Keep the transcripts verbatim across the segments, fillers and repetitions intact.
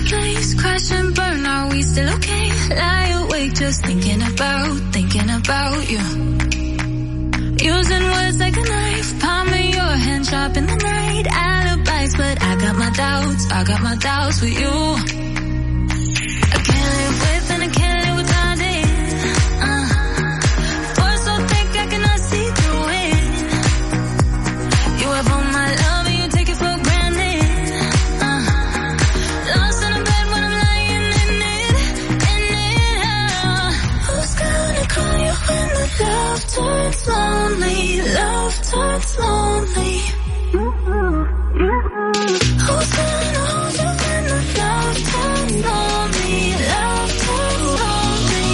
place, crash and burn, are we still okay? Lie awake just thinking about, thinking about you. Using words like a knife, palm of your hand, sharp in the night. Alibis, but I got my doubts, I got my doubts with you. I can't live with and I can't live without it. Uh, force so thick I cannot see through it. You have all my love and you take it for granted. Uh, lost in a bed when I'm lying in it, in it. Uh, who's gonna call you when the love turns lonely? Love turns lonely. Who's gonna hold you when the love turns lonely? Love turns lonely.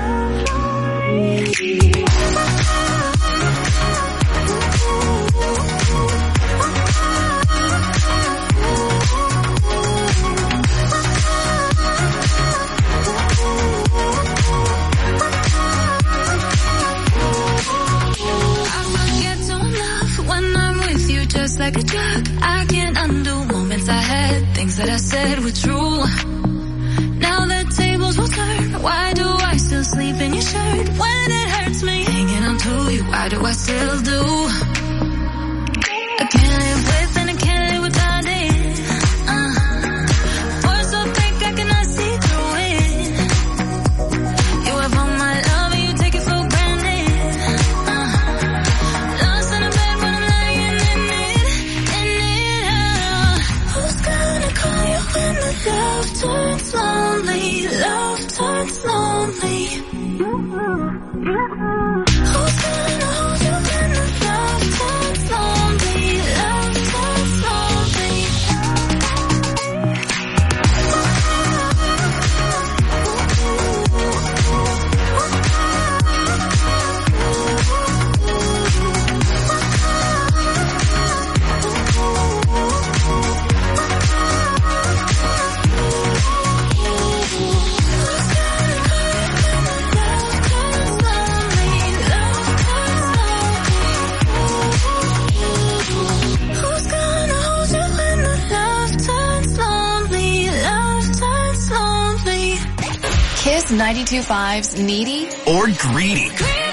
I forget to love when I'm with you, just like a drug. I can't undo moments I had, things that I said were true. Now the tables will turn. Why do I still sleep in your shirt when it hurts me? Hanging on to you, why do I still do? I can't live with and I can't live without it. Uh, words so thick I cannot see through it. You have all my love and you take it for granted. Uh, lost in a bed when I'm lying in it, in it. Uh, who's gonna call you when the love turns lonely? Love turns lonely. Who's gonna hold you when the love turns lonely? Love turns lonely. Who's gonna hold you when the love turns lonely? Love turns lonely. Kiss ninety-two point five's Needy or Greedy.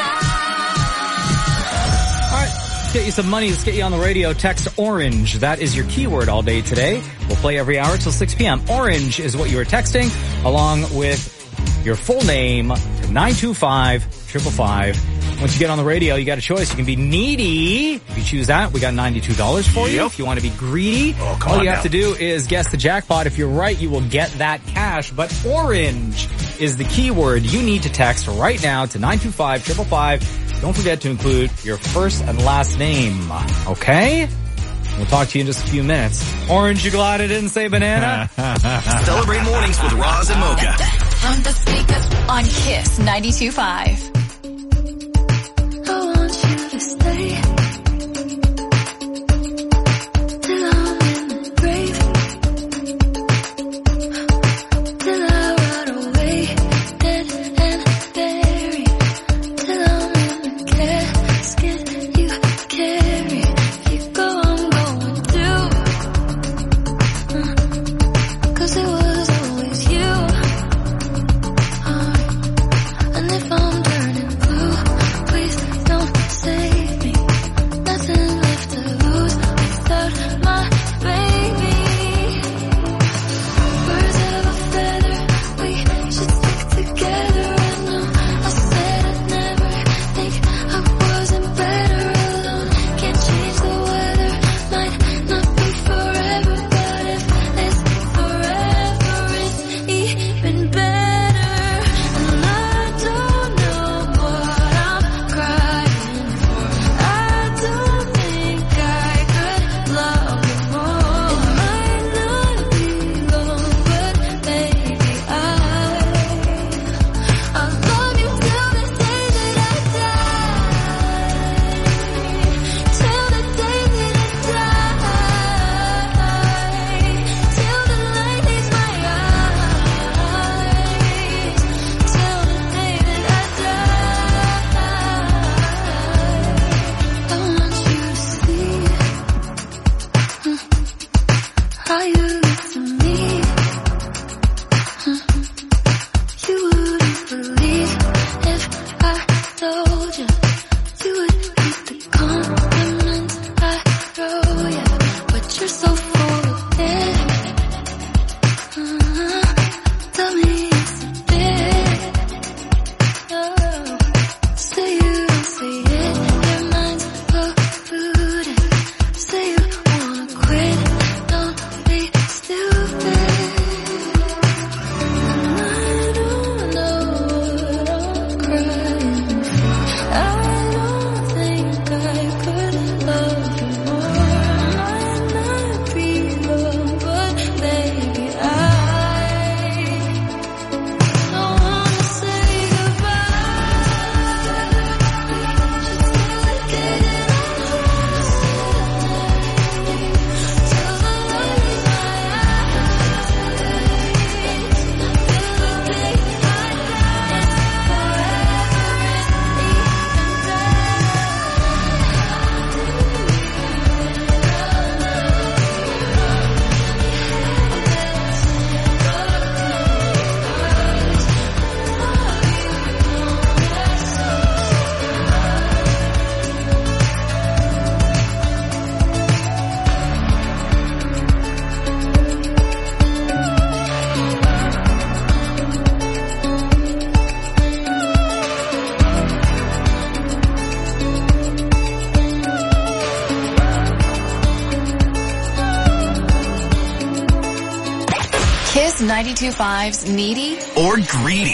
Let's get you some money. Let's get you on the radio. Text orange. That is your keyword all day today. We'll play every hour till six p.m. Orange is what you are texting, along with your full name to nine two five, five five five. Once you get on the radio, you got a choice. You can be needy. If you choose that, we got ninety-two dollars for you. Yep. If you want to be greedy, oh, come all on you now. have to do is guess the jackpot. If you're right, you will get that cash. But orange is the keyword you need to text right now to nine two five, five five five. Don't forget to include your first and last name. Okay? We'll talk to you in just a few minutes. Orange, you glad I didn't say banana? Celebrate mornings with Roz and Mocha. from the speakers on Kiss ninety-two point five. I want you to stay till I'm in the grave, till I rot away, dead and buried, till I'm in the casket you carry. If you go, I'm going through, uh, 'cause it was always you, uh, and if I'm turning Kiss ninety-two point five's Needy or Greedy.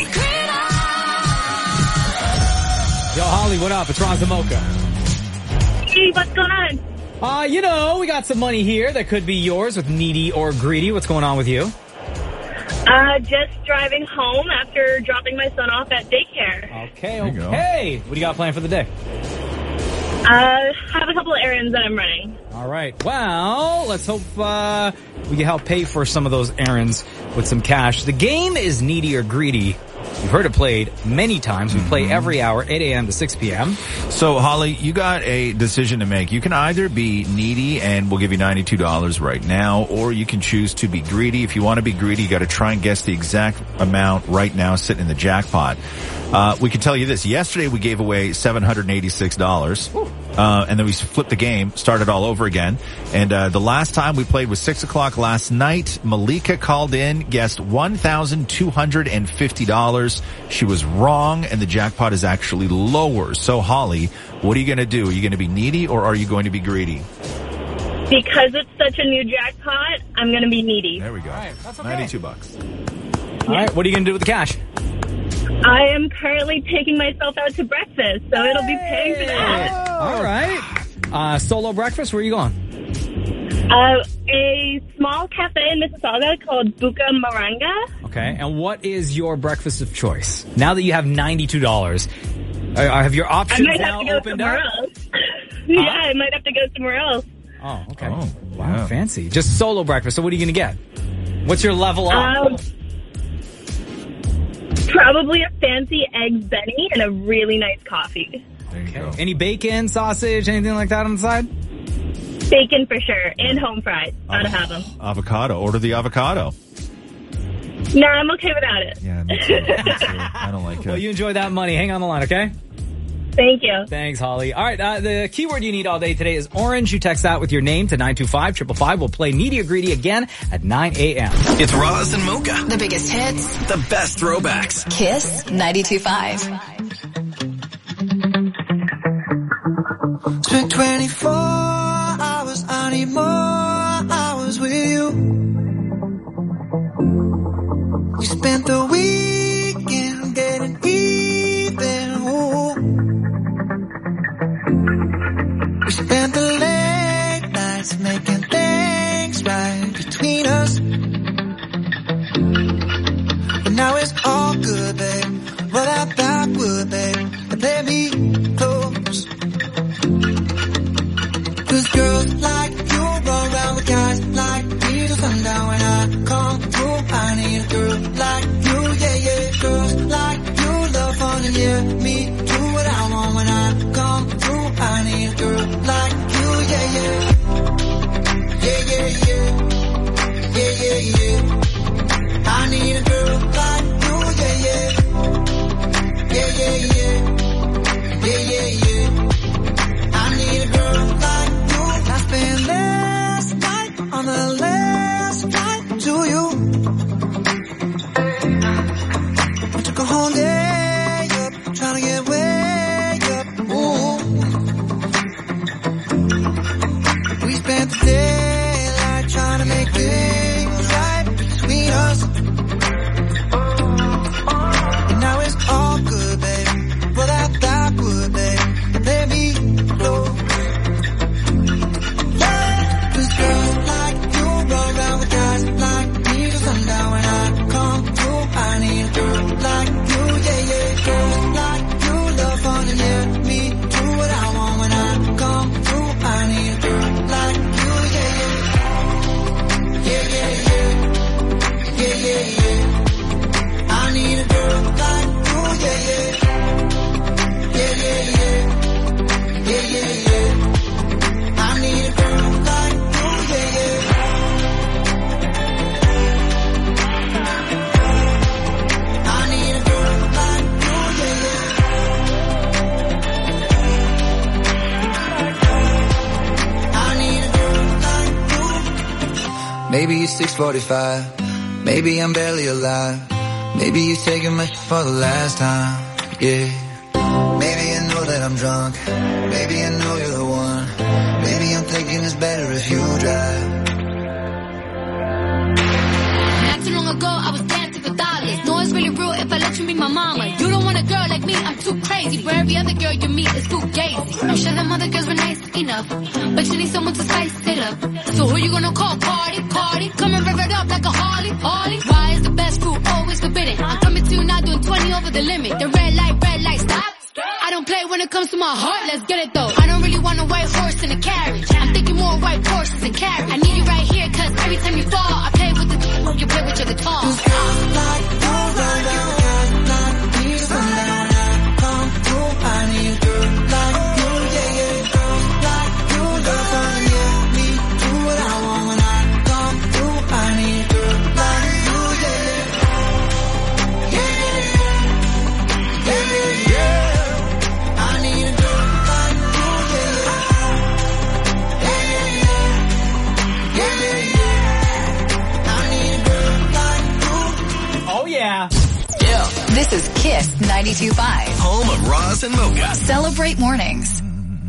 Yo, Holly, what up? It's Roz and Mocha. Hey, what's going on? Uh, you know, we got some money here that could be yours with Needy or Greedy. What's going on with you? Uh, just driving home after dropping my son off at daycare. Okay, There you go. okay. What do you got planned for the day? Uh, have a couple of errands that I'm running. All right. Well, let's hope uh, we can help pay for some of those errands with some cash. The game is Needy or Greedy. You've heard it played many times. We play every hour, eight a.m. to six p.m. So, Holly, you got a decision to make. You can either be needy, and we'll give you ninety-two dollars right now, or you can choose to be greedy. If you want to be greedy, you got to try and guess the exact amount right now sitting in the jackpot. Uh, we can tell you this. Yesterday, we gave away seven hundred eighty-six dollars. Uh, and then we flipped the game, started all over again. And, uh, the last time we played was six o'clock last night. Malika called in, guessed one thousand two hundred fifty dollars. She was wrong, and the jackpot is actually lower. So, Holly, what are you going to do? Are you going to be needy, or are you going to be greedy? Because it's such a new jackpot, I'm going to be needy. There we go. All right, that's okay. ninety-two bucks. All right. What are you going to do with the cash? I am currently taking myself out to breakfast, so it'll be paying for that. All right. Uh, solo breakfast, where are you going? Uh, a small cafe in Mississauga called Buka Maranga. Okay. And what is your breakfast of choice? Now that you have ninety-two dollars, uh, have your I options might have now to go opened somewhere up? else. yeah, I might have to go somewhere else. Oh, okay. Oh, wow, yeah. fancy. Just solo breakfast. So what are you going to get? What's your level up? Um, probably a fancy egg benny and a really nice coffee. There you go. Any bacon, sausage, anything like that on the side? Bacon for sure, and home fried. Gotta have them. Avocado. Order the avocado. No, I'm okay without it. Yeah, me too. Me too. I don't like it. Well, you enjoy that money. Hang on the line, okay? Thank you. Thanks, Holly. All right, uh, the keyword you need all day today is orange. You text that with your name to nine two five, five five five. We'll play Needy or Greedy again at nine a.m. It's Roz and Mocha. The biggest hits. The best throwbacks. Kiss ninety-two point five. Spent twenty-four hours, I need more hours with you. We spent the weekend getting even, ooh. We spent the late nights making things right between us. But now it's all good, babe. What I thought would, babe. Play me close. Cause girls like you run around with guys like me till sundown. When I come through, I need a girl like you, yeah, yeah. Girls like you love fun and yeah, me do what I want. When I come through, I need a girl like you, yeah, yeah. Yeah, yeah, yeah. Yeah, yeah, yeah. I need a girl like you, yeah, yeah. Yeah, yeah, yeah. Yeah, yeah, yeah. I need a girl like you. I spent last night on the last flight to you. We took a whole day up, trying to get way up. Ooh. We spent the daylight trying to make things right between us. And now it's all good, babe. What I thought would, babe. Play me close. Yeah. Cause girls like you run around with guys like me till sundown. When I come through, I need a girl like you, yeah, yeah. Girls like you love fun and yeah, me do what I want. When I come through, I need a girl like you, yeah, yeah. Yeah, yeah, yeah. Yeah, yeah, yeah. I need a girl like you, yeah, yeah. Yeah, yeah, yeah. Yeah, yeah, yeah. I need a girl like you, yeah, yeah. I need a girl like you, yeah, yeah. I need a girl like you. Maybe it's six forty-five. Maybe I'm barely alive. Maybe you're taking my shit for the last time, yeah. Maybe I know that I'm drunk. Maybe I know you're the one. Maybe I'm thinking it's better if you drive. Not too long ago, I was dancing for dollars. No, it's really real if I let you meet my mama. You don't want a girl like me, I'm too crazy. For every other girl you meet is too gazy. I'm sure them other girls were nice enough, but you need someone to spice it up. So who you gonna call? Cardi, Cardi. Come and rev it up like a Harley, Harley. Why is the best fruit always forbidden? I'm coming to you now doing twenty over the limit. The red light, red light, stop. I don't play when it comes to my heart, let's get it though. I don't really want a white horse in a carriage. I'm thinking more white horses and carriage. I need you right here, cause every time you fall, I play with the d- you play with your guitar. Like you, like you, like me, sundown, I come through, I need a girl like you, yeah, yeah. Girls like you, love on yeah. Me, do what I want when I come through, I need a girl like you, yeah, yeah. Yeah, yeah, yeah, yeah, yeah. I need a girl like you, yeah, yeah. Yeah, yeah, yeah, yeah, yeah. I need a girl like you. Oh, yeah. Yeah. This is Kiss ninety-two point five. Home of Roz and Mocha. Celebrate mornings.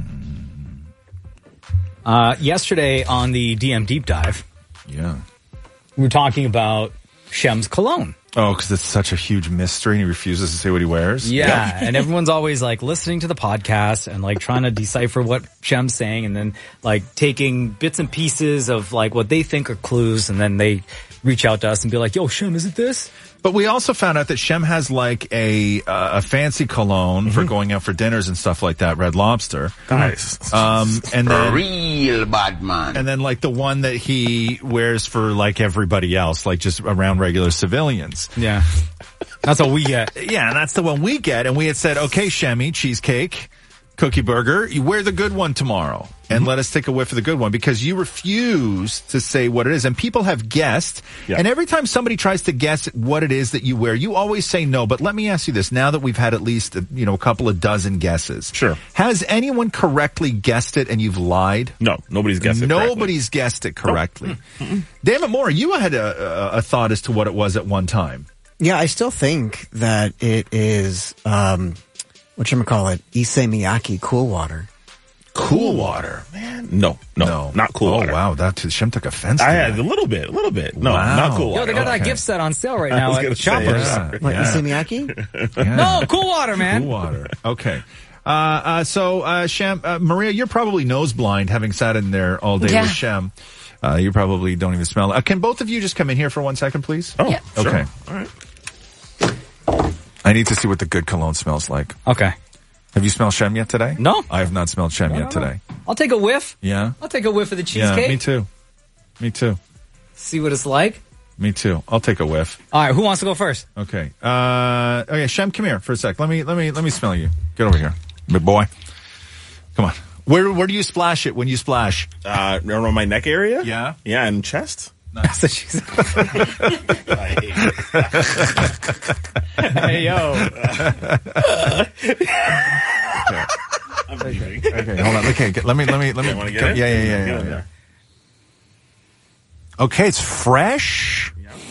Uh, yesterday on the D M Deep Dive, Yeah. we were talking about Shem's cologne. Oh, because it's such a huge mystery and he refuses to say what he wears? Yeah, and everyone's always like listening to the podcast and like trying to decipher what Shem's saying and then like taking bits and pieces of like what they think are clues and then they reach out to us and be like, yo, Shem, is it this? But we also found out that Shem has like a uh, a fancy cologne Mm-hmm. for going out for dinners and stuff like that, Red Lobster. Nice. Um, and then Real bad man. and then like the one that he wears for like everybody else, like just around regular civilians. Yeah. That's what we get. Yeah, and that's the one we get. And we had said, okay, Shemmy, cheesecake, cookie burger, you wear the good one tomorrow. And let us take a whiff of the good one because you refuse to say what it is. And people have guessed. Yeah. And every time somebody tries to guess what it is that you wear, you always say no. But let me ask you this. Now that we've had at least, you know, a couple of dozen guesses. Sure. Has anyone correctly guessed it and you've lied? No, nobody's guessed it correctly. Nobody's guessed it correctly. Damn it, Maura, you had a, a, a thought as to what it was at one time. Yeah, I still think that it is, um, whatchamacallit, Issey Miyake Cool Water. Cool water, man. No, no, not cool Oh water. wow, that Shem took offense. To I that. had a little bit, a little bit. No, Wow. not cool Yo, water. they got that Okay. gift set on sale right I now was at gonna say, Shoppers. Yeah. What, Yeah. Issey Miyake? Yeah. No, cool water, man. Cool water. Okay. Uh, uh, so, uh, Shem, uh, Maria, you're probably nose blind having sat in there all day Yeah. with Shem. Uh, you probably don't even smell it. Uh, can both of you just come in here for one second, please? Oh, Yeah. sure. Okay. All right. I need to see what the good cologne smells like. Okay. Have you smelled Shem yet today? No. I have not smelled Shem No, yet no, no. today. I'll take a whiff. Yeah? I'll take a whiff of the Yeah, cheesecake. me too. Me too. See what it's like. Me too. I'll take a whiff. All right, who wants to go first? Okay. Uh, okay, Shem, come here for a sec. Let me, let me, let me smell you. Get over here. Big boy. Come on. Where, where do you splash it when you splash? Uh, around my neck area? Yeah. Yeah, and chest? That's what she said. I hate it. Hey, yo. I'm leaving. Okay, hold on. Okay, get- let me, let me, let me. You wanna get go- it? Yeah, yeah, yeah, Get yeah, in yeah. there. Okay, it's fresh.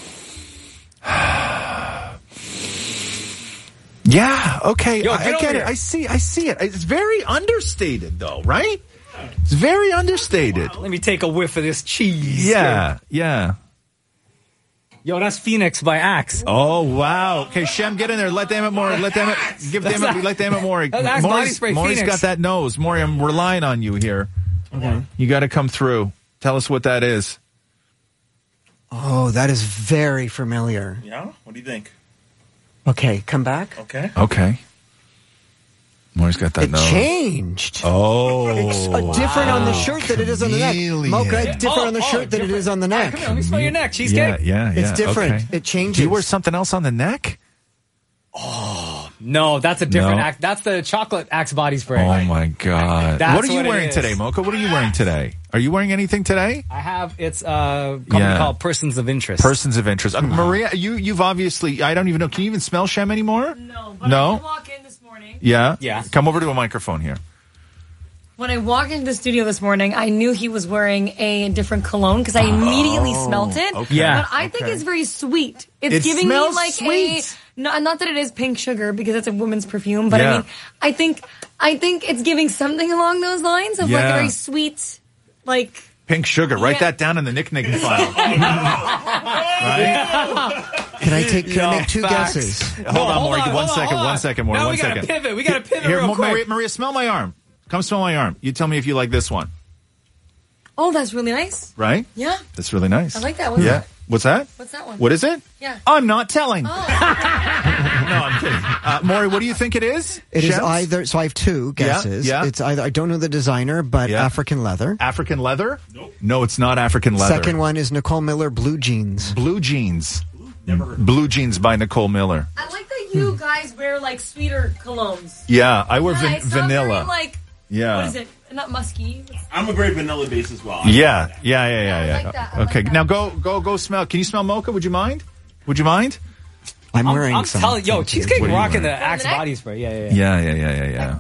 Yeah, okay. Yo, I, get I over get it. here. I see, I see it. It's very understated though, right? It's very understated. Let me take a whiff of this cheese. Yeah, yeah. Yo, that's Phoenix by Axe. Oh wow. Okay, Shem, get in there. Let Dammit Maury. Let Dammit give That's Dammit. not- Let Dammit Maury. that's Axe body Maury's, spray Maury's Phoenix. got that nose. Maury, I'm relying on you here. Okay. You got to come through. Tell us what that is. Oh, that is very familiar. Yeah? What do you think? Okay, come back. Okay. Okay. Maury's got that It nose. changed. Oh, It's uh, different on the shirt than it is on the neck. Chameleon. Mocha, it's different Oh, on the oh, shirt than it different. is on the All right, neck. come here, let me smell your neck. Yeah, Cheesecake? yeah, yeah. It's different. Okay. It changes. Do you wear something else on the neck? No, that's a different No. Axe. That's the chocolate Axe body spray. Oh my God! That's what are you what it wearing is. today, Mocha? What are you wearing today? Are you wearing anything today? I have, it's a company Yeah. called Persons of Interest. Persons of interest. Uh, Maria, you you've obviously. I don't even know. Can you even smell Shem anymore? No, but No? I did walk in this morning. Yeah. Yeah. Come over to a microphone here. When I walked into the studio this morning, I knew he was wearing a different cologne because I immediately smelt it. okay. Yeah. But I think Okay. it's very sweet. It's It giving me smells like sweet. a no, not that it is pink sugar because it's a woman's perfume, but Yeah. I mean, I think I think it's giving something along those lines of like Yeah. a very sweet, like Pink sugar. Write that down in the nickname file. Right? Can I take? Can Yo, I make two facts. guesses? Hold on, hold Maury. on, One hold on, second. hold on. One second, Maury. Now One we gotta second. pivot. We gotta pivot Here, real Ma- quick. Maria, Maria, smell my arm. Come smell my arm. You tell me if you like this one. Oh, that's really nice. Right? Yeah. That's really nice. I like that. What's yeah. that? What's that? What's that one? What is it? Yeah. I'm not telling. Oh. No, I'm kidding. Uh, Maury, what do you think it is? It is Shems? either. So I have two guesses. Yeah, yeah. It's either. I don't know the designer, but Yeah. African leather. African leather? Nope. No, it's not African leather. Second one is Nicole Miller blue jeans. Blue jeans. Never heard. Blue jeans by Nicole Miller. I like that you guys wear like sweeter colognes. Yeah, I wear Yeah, van- it's not vanilla. very, like, Yeah. what is it? Not musky. I'm a very vanilla base as well. Yeah, yeah, yeah, yeah, yeah. I like that. I Okay, like that. now go, go, go smell. Can you smell mocha? Would you mind? Would you mind? I'm I'm, wearing I'm some. telling yo, Cheesecake What are you rocking the wearing? Axe From the neck? body spray. Yeah, yeah, yeah. Yeah, yeah, yeah, yeah, yeah.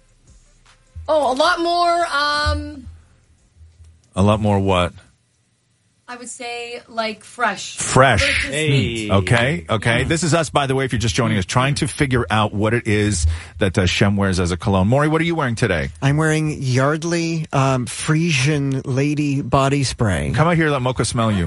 Oh, a lot more, um, A lot more what? I would say like fresh. Fresh. Versus sweet. Okay, okay. This is us, by the way, if you're just joining us, trying to figure out what it is that uh, Shem wears as a cologne. Maury, what are you wearing today? I'm wearing Yardley um, Frisian Lady Body Spray. Come out here, let Mocha smell you.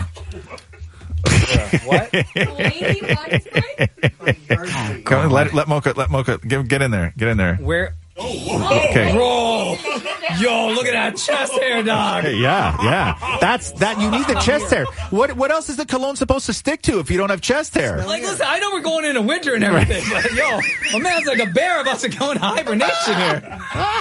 What? Lady body spray? Come on, let, let Mocha, let Mocha, get, get in there, get in there. Where? Okay. Bro, yo, look at that chest hair, dog. Hey, yeah, yeah. That's that. You need the chest hair. What What else is the cologne supposed to stick to if you don't have chest hair? Like, listen, I know we're going into winter and everything, but yo, my man's like a bear about to go into hibernation here.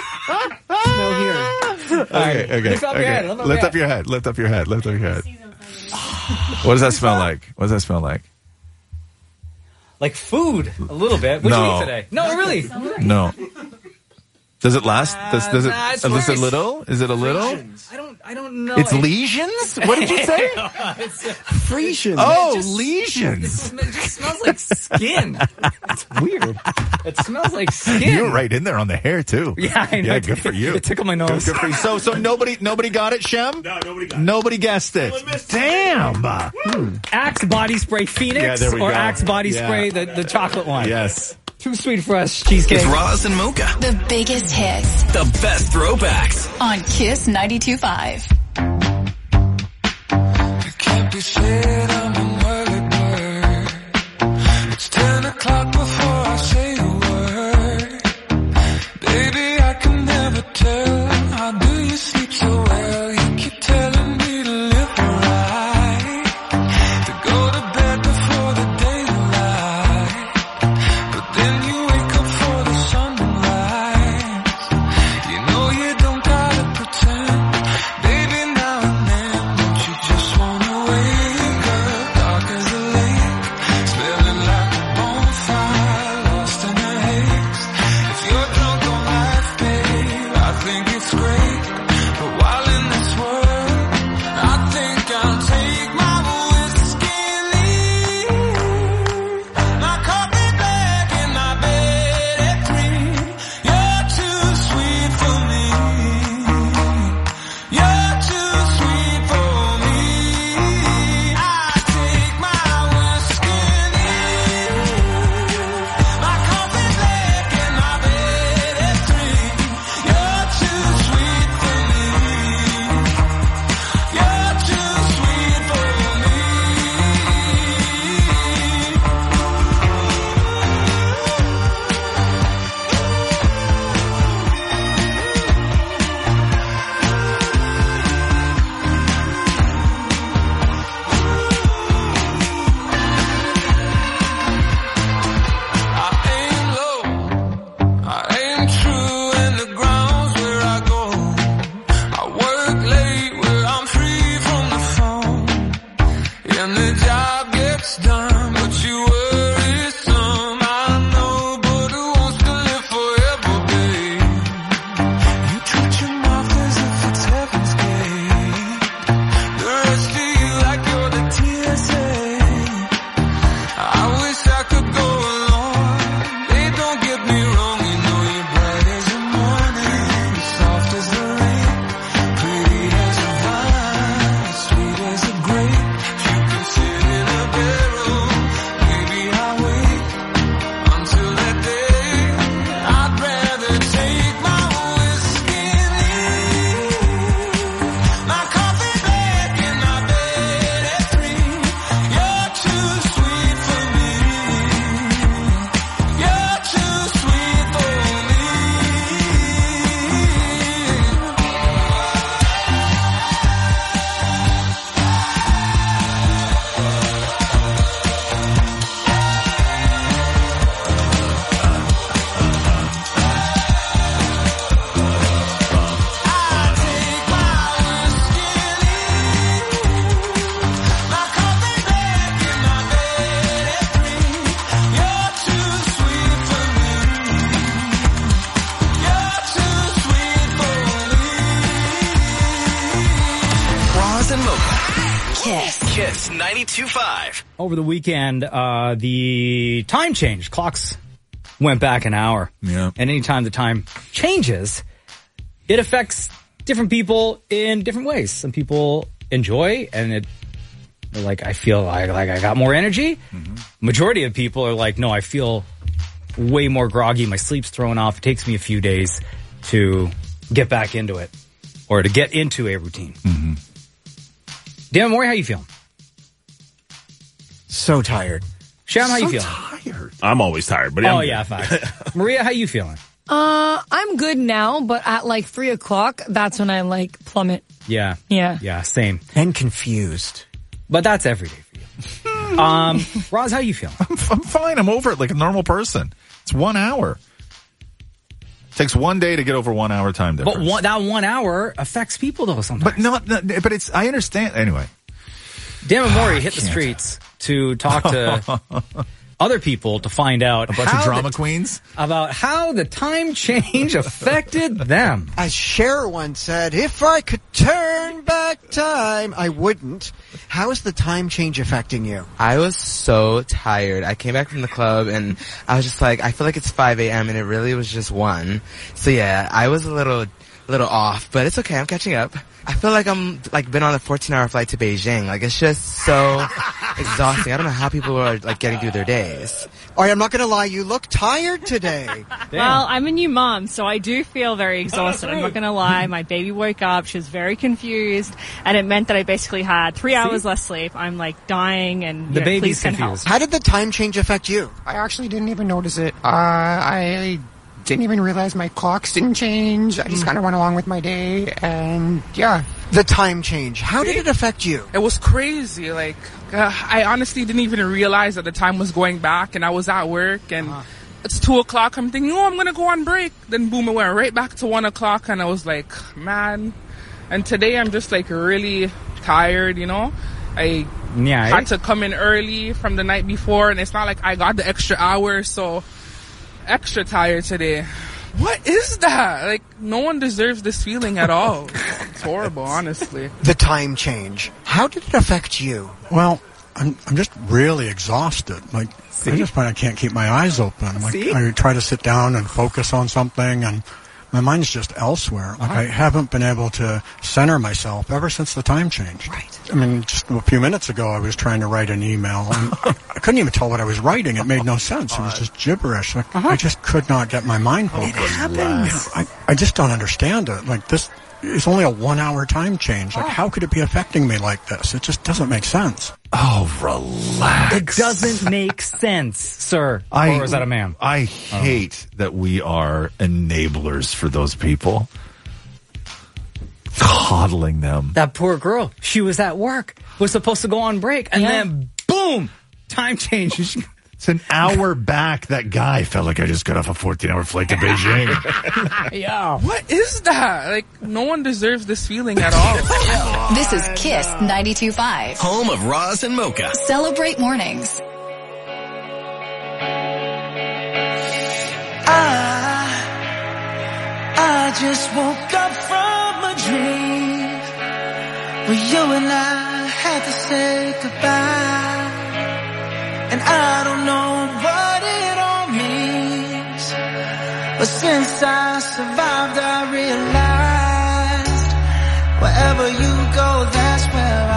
No, here. Okay, okay. Lift up your okay. head, lift up Lift your up your head. Lift up your head. Lift up your head. What does that smell like? What does that smell like? Like food, a little bit. What'd No. you eat today? No, really. No. Does it last? Does, does it? nah, it's is it worse. little? Is it a little? I don't. I don't know. It's I- lesions. What did you say? It's, uh, Frisian. Oh, just- lesions. It just smells like skin. It's weird. It smells like skin. You were right in there on the hair too. Yeah, I know. Yeah, good for you. It tickled my nose. Good for you. So, so nobody, nobody got it, Shem. No, nobody got it. Nobody guessed it. Someone missed it. Damn. Hmm. Axe body spray Phoenix Yeah, there we or go. Axe body Yeah. spray the, the chocolate one. Yes. Too sweet for us cheesecake. It's Roz and Mocha. The biggest hits The best throwbacks. on Kiss ninety-two point five. Can't be said I'm an early bird. It's ten o'clock before I say a word. Baby, I can never tell. How do you sleep so well? You keep telling me to live right, to go to bed before the daylight. But then you wake up for the sunrise. You know you don't gotta pretend. Baby, now and then, don't you just wanna wake ninety-two point five. Over the weekend, uh, the time changed. Clocks went back an hour. Yeah. And anytime the time changes, it affects different people in different ways. Some people enjoy, and it, they're like, I feel like, like I got more energy. Mm-hmm. Majority of people are like, no, I feel way more groggy. My sleep's thrown off. It takes me a few days to get back into it or to get into a routine. Mm-hmm. Dan Mori, how you feeling? So tired. Sham, how so you feeling? Tired. I'm always tired, but oh I'm yeah, facts. Maria, how you feeling? Uh, I'm good now, but at like three o'clock, that's when I like plummet. Yeah. Yeah. Yeah, same. And confused. But that's every day for you. um, Roz, how you feeling? I'm, I'm fine. I'm over it like a normal person. It's one hour. Takes one day to get over one hour time difference. But one, that one hour affects people though sometimes. But not, not but it's, I understand. Anyway. Dan and Maury hit the streets to talk to other people to find out a bunch of drama the, queens about how the time change affected them. As Cher once said, if I could turn back time, I wouldn't. How is the time change affecting you? I was so tired. I came back from the club and I was just like, I feel like it's five a.m. and it really was just one. So yeah, I was a little, little off, but it's okay. I'm catching up. I feel like I'm like been on a fourteen hour flight to Beijing. Like it's just so exhausting. I don't know how people are like getting through their days. All right, I'm not going to lie. You look tired today. Well, I'm a new mom, so I do feel very exhausted. I'm not going to lie. My baby woke up. She was very confused, and it meant that I basically had three hours less sleep. I'm like dying, and the know, baby's please can confused. help. How did the time change affect you? I actually didn't even notice it. Uh, I didn't even realize my clocks didn't change. I just kind of went along with my day, and yeah. The time change. How did it affect you? It was crazy. Like, uh, I honestly didn't even realize that the time was going back, and I was at work, and uh-huh. It's two o'clock. I'm thinking, oh, I'm going to go on break. Then boom, it went right back to one o'clock, and I was like, man. And today I'm just like really tired, you know? I yeah, had eh? to come in early from the night before, and it's not like I got the extra hour, so extra tired today. What is that? Like, no one deserves this feeling at all. It's horrible, honestly. The time change. How did it affect you? Well, I'm I'm just really exhausted. Like, See? I just find I can't keep my eyes open. Like, See? I try to sit down and focus on something, and my mind's just elsewhere. Like, uh-huh. I haven't been able to center myself ever since the time changed. Right. I mean, just a few minutes ago, I was trying to write an email, and I couldn't even tell what I was writing. It made no sense. It was just gibberish. Like, uh-huh. I just could not get my mind focused. It happens. I, I just don't understand it. Like, this is only a one-hour time change. Like, how could it be affecting me like this? It just doesn't make sense. Oh, relax. It doesn't make sense, sir. I, or is that a man? I hate oh. that we are enablers for those people. Coddling them. That poor girl. She was at work. Was supposed to go on break. And yeah. then, boom! Time change. It's an hour back. That guy felt like I just got off a fourteen hour flight to Beijing. Yeah. What is that? Like, no one deserves this feeling at all. This is Kiss ninety-two point five. Home of Roz and Mocha. Celebrate mornings. I, I just woke up from a dream where you and I had to say goodbye. And I don't know what it all means, but since I survived, I realized wherever you go, that's where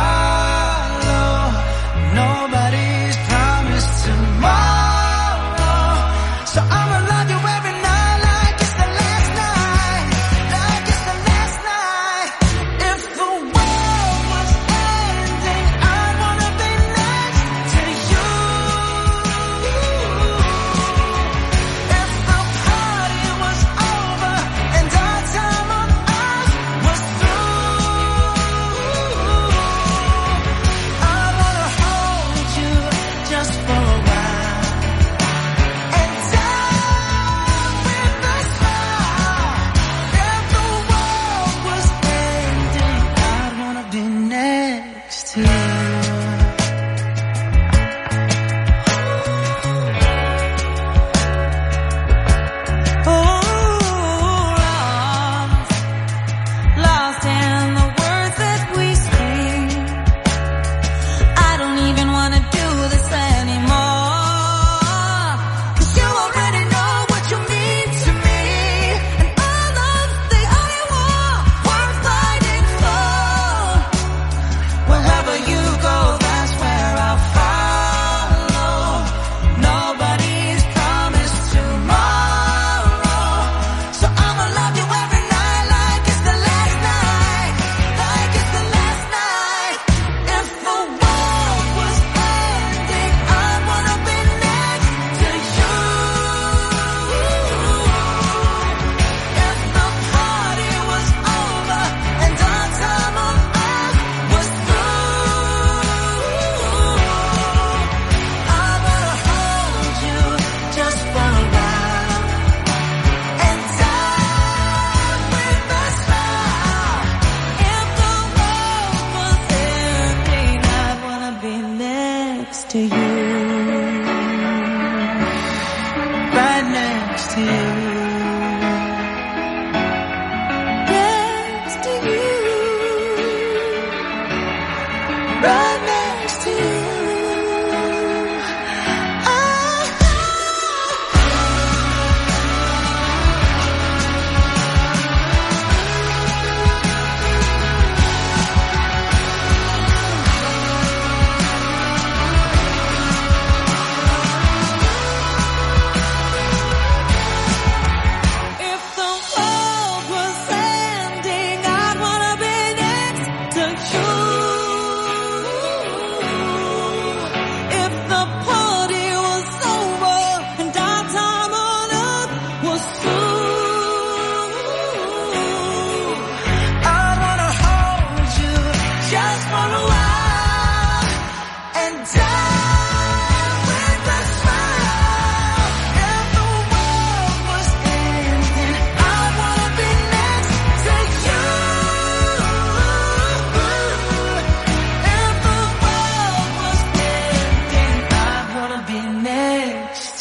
I'll follow. Nobody's promised tomorrow, so I'ma love you every night like it's the last night, like it's the last night. If the world was ending, I wanna be next to you. If the party was over and our time on earth was through, I wanna hold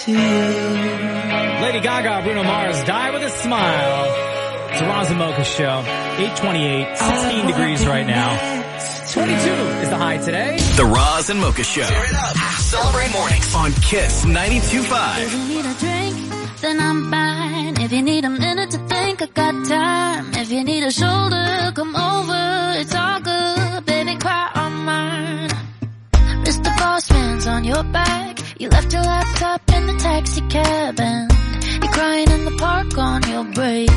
to you. Lady Gaga, Bruno Mars, Die With a Smile. It's a Roz and Mocha show. eight twenty-eight, sixteen degrees right now. twenty-two is the high today. The Roz and Mocha show. Celebrate mornings on Kiss ninety-two point five. If you need a drink, then I'm fine. If you need a minute to think, I got time. If you need a shoulder, come over. It's all good, baby, cry on mine. Mister Boss Man's on your back. You left your laptop in the taxi cab and you're crying in the park on your break.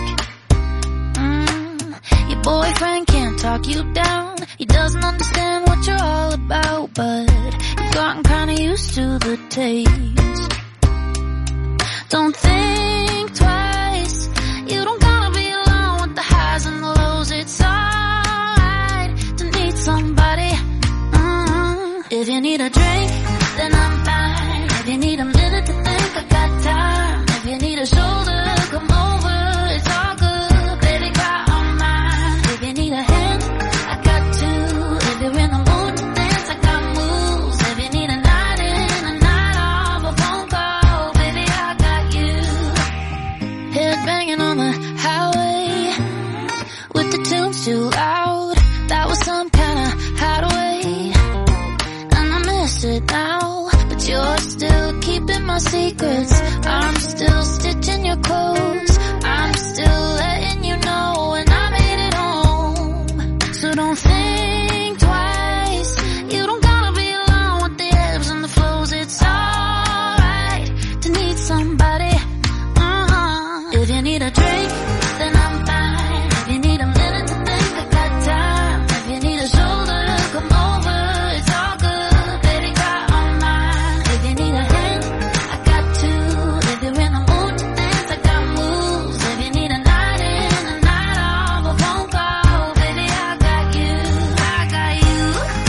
Mm, your boyfriend can't talk you down. He doesn't understand what you're all about, but you've gotten kinda used to the taste. Don't think twice. You don't gotta be alone with the highs and the lows. It's alright to need somebody. Mm-hmm. If you need a drink, then I'm fine. If you need a minute to think, I got time. If you need a shoulder, come over. It's all good, baby, cry on mine. If you need a hand, I got two. If you're in the mood to dance, I got moves. If you need a night in, a night off, a phone call, baby, I got you. Head banging on the highway with the tunes too loud. That was some kind of hideaway, and I miss it now. But you're still keeping my secrets. I'm still stitching your clothes. I'm still letting you know when I made it home. So don't think twice. You don't gotta be alone with the ebbs and the flows. It's alright to need somebody. Uh-huh. If you need a drink, then I'm fine. If you need a minute to think, I got time. If you need a shoulder, come over. It's all good, baby, cry on mine. If you need a hand, I got two. If you're in the mood to dance, I got moves. If you need a night in, a night off, a phone call, baby, I got you. I got you.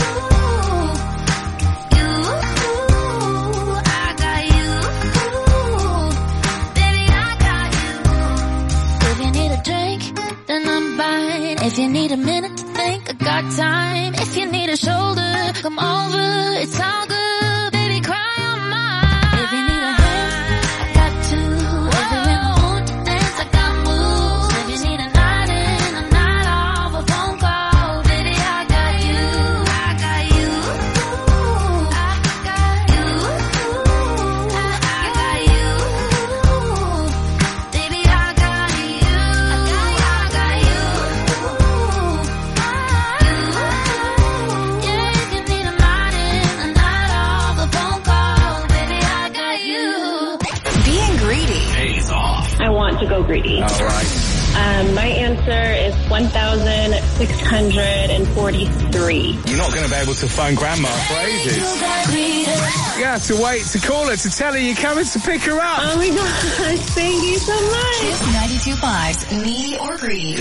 You. I got you. Baby, I got you. If you need a drink, then I'm fine. If you need a minute to think, I got time. If you need a shoulder, come over. It's all good, baby, cry on mine. If you need a hand, I got two. If you're in the mood to dance, I got moves. If you need a night in, a night off, a phone call, baby, I got you. I got you. I got you. I got you. Baby, I got you. I got you. Yeah, if you need a night in, a night off, a phone call, baby, I got you. Being greedy pays off. I want to go greedy. All right. Um, my answer is one thousand six hundred forty-three. You're not going to be able to phone Grandma for ages. You have to wait to call her to tell her you're coming to pick her up. Oh my gosh, thank you so much. Kiss ninety-two point five's Needy or Greedy.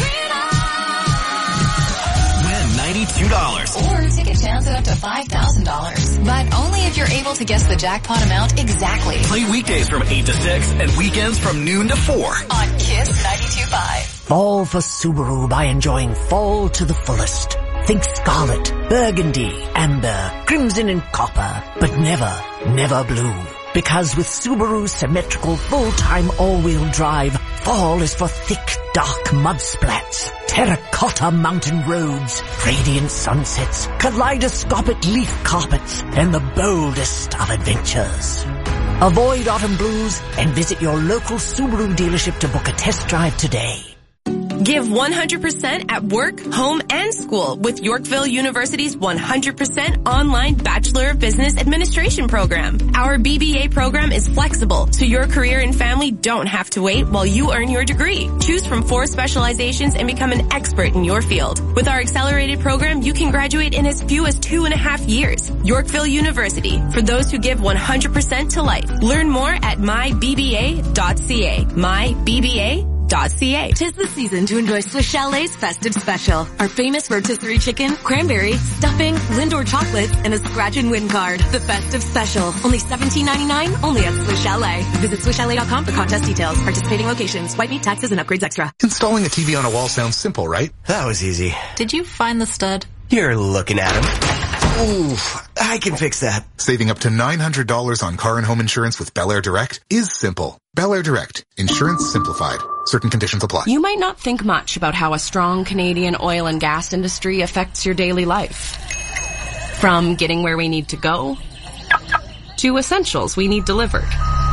Win ninety-two dollars. Or take a chance at up to five thousand dollars. But only if you're able to guess the jackpot amount exactly. Play weekdays from eight to six and weekends from noon to four. On Kiss ninety-two point five. Fall for Subaru by enjoying fall to the fullest. Think scarlet, burgundy, amber, crimson and copper, but never, never blue. Because with Subaru's symmetrical full-time all-wheel drive, fall is for thick, dark mud splats, terracotta mountain roads, radiant sunsets, kaleidoscopic leaf carpets, and the boldest of adventures. Avoid autumn blues and visit your local Subaru dealership to book a test drive today. Give one hundred percent at work, home, and school with Yorkville University's one hundred percent online Bachelor of Business Administration program. Our B B A program is flexible, so your career and family don't have to wait while you earn your degree. Choose from four specializations and become an expert in your field. With our accelerated program, you can graduate in as few as two and a half years. Yorkville University, for those who give one hundred percent to life. Learn more at my b b a dot c a. my b b a dot c a. .ca. Tis the season to enjoy Swiss Chalet's festive special. Our famous rotisserie chicken, cranberry, stuffing, Lindor chocolates, and a scratch and win card. The festive special. Only seventeen ninety-nine, only at Swiss Chalet. Visit swiss chalet dot com for contest details. Participating locations. White meat, taxes, and upgrades extra. Installing a T V on a wall sounds simple, right? That was easy. Did you find the stud? You're looking at him. Ooh, I can fix that. Saving up to nine hundred dollars on car and home insurance with Bel Air Direct is simple. Bel Air Direct. Insurance simplified. Certain conditions apply. You might not think much about how a strong Canadian oil and gas industry affects your daily life. From getting where we need to go, to essentials we need delivered,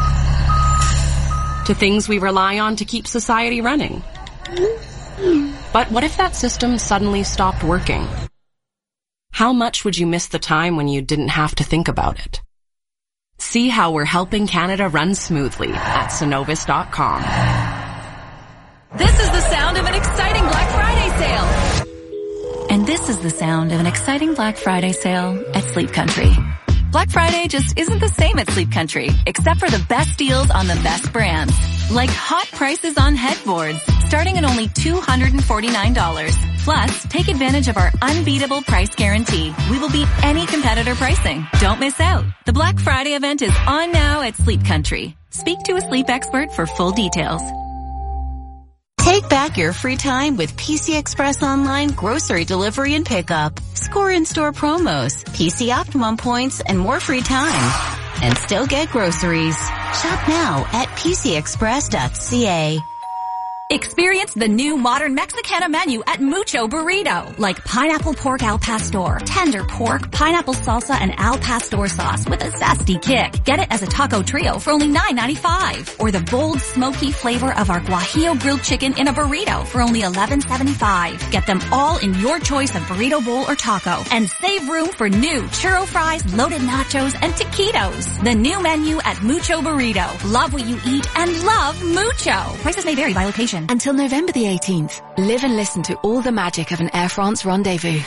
to things we rely on to keep society running. But what if that system suddenly stopped working? How much would you miss the time when you didn't have to think about it? See how we're helping Canada run smoothly at Cenovus dot com. This is the sound of an exciting Black Friday sale. And this is the sound of an exciting Black Friday sale at Sleep Country. Black Friday just isn't the same at Sleep Country, except for the best deals on the best brands. Like hot prices on headboards, starting at only two hundred forty-nine dollars. Plus, take advantage of our unbeatable price guarantee. We will beat any competitor pricing. Don't miss out. The Black Friday event is on now at Sleep Country. Speak to a sleep expert for full details. Take back your free time with P C Express Online grocery delivery and pickup. Score in-store promos, P C Optimum points, and more free time. And still get groceries. Shop now at p c express dot c a. Experience the new modern Mexicana menu at Mucho Burrito, like pineapple pork al pastor, tender pork, pineapple salsa, and al pastor sauce with a zesty kick. Get it as a taco trio for only nine ninety-five, or the bold, smoky flavor of our Guajillo grilled chicken in a burrito for only eleven seventy-five. Get them all in your choice of burrito bowl or taco, and save room for new churro fries, loaded nachos, and taquitos. The new menu at Mucho Burrito. Love what you eat and love Mucho. Prices may vary by location. Until November the eighteenth, live and listen to all the magic of an Air France rendezvous.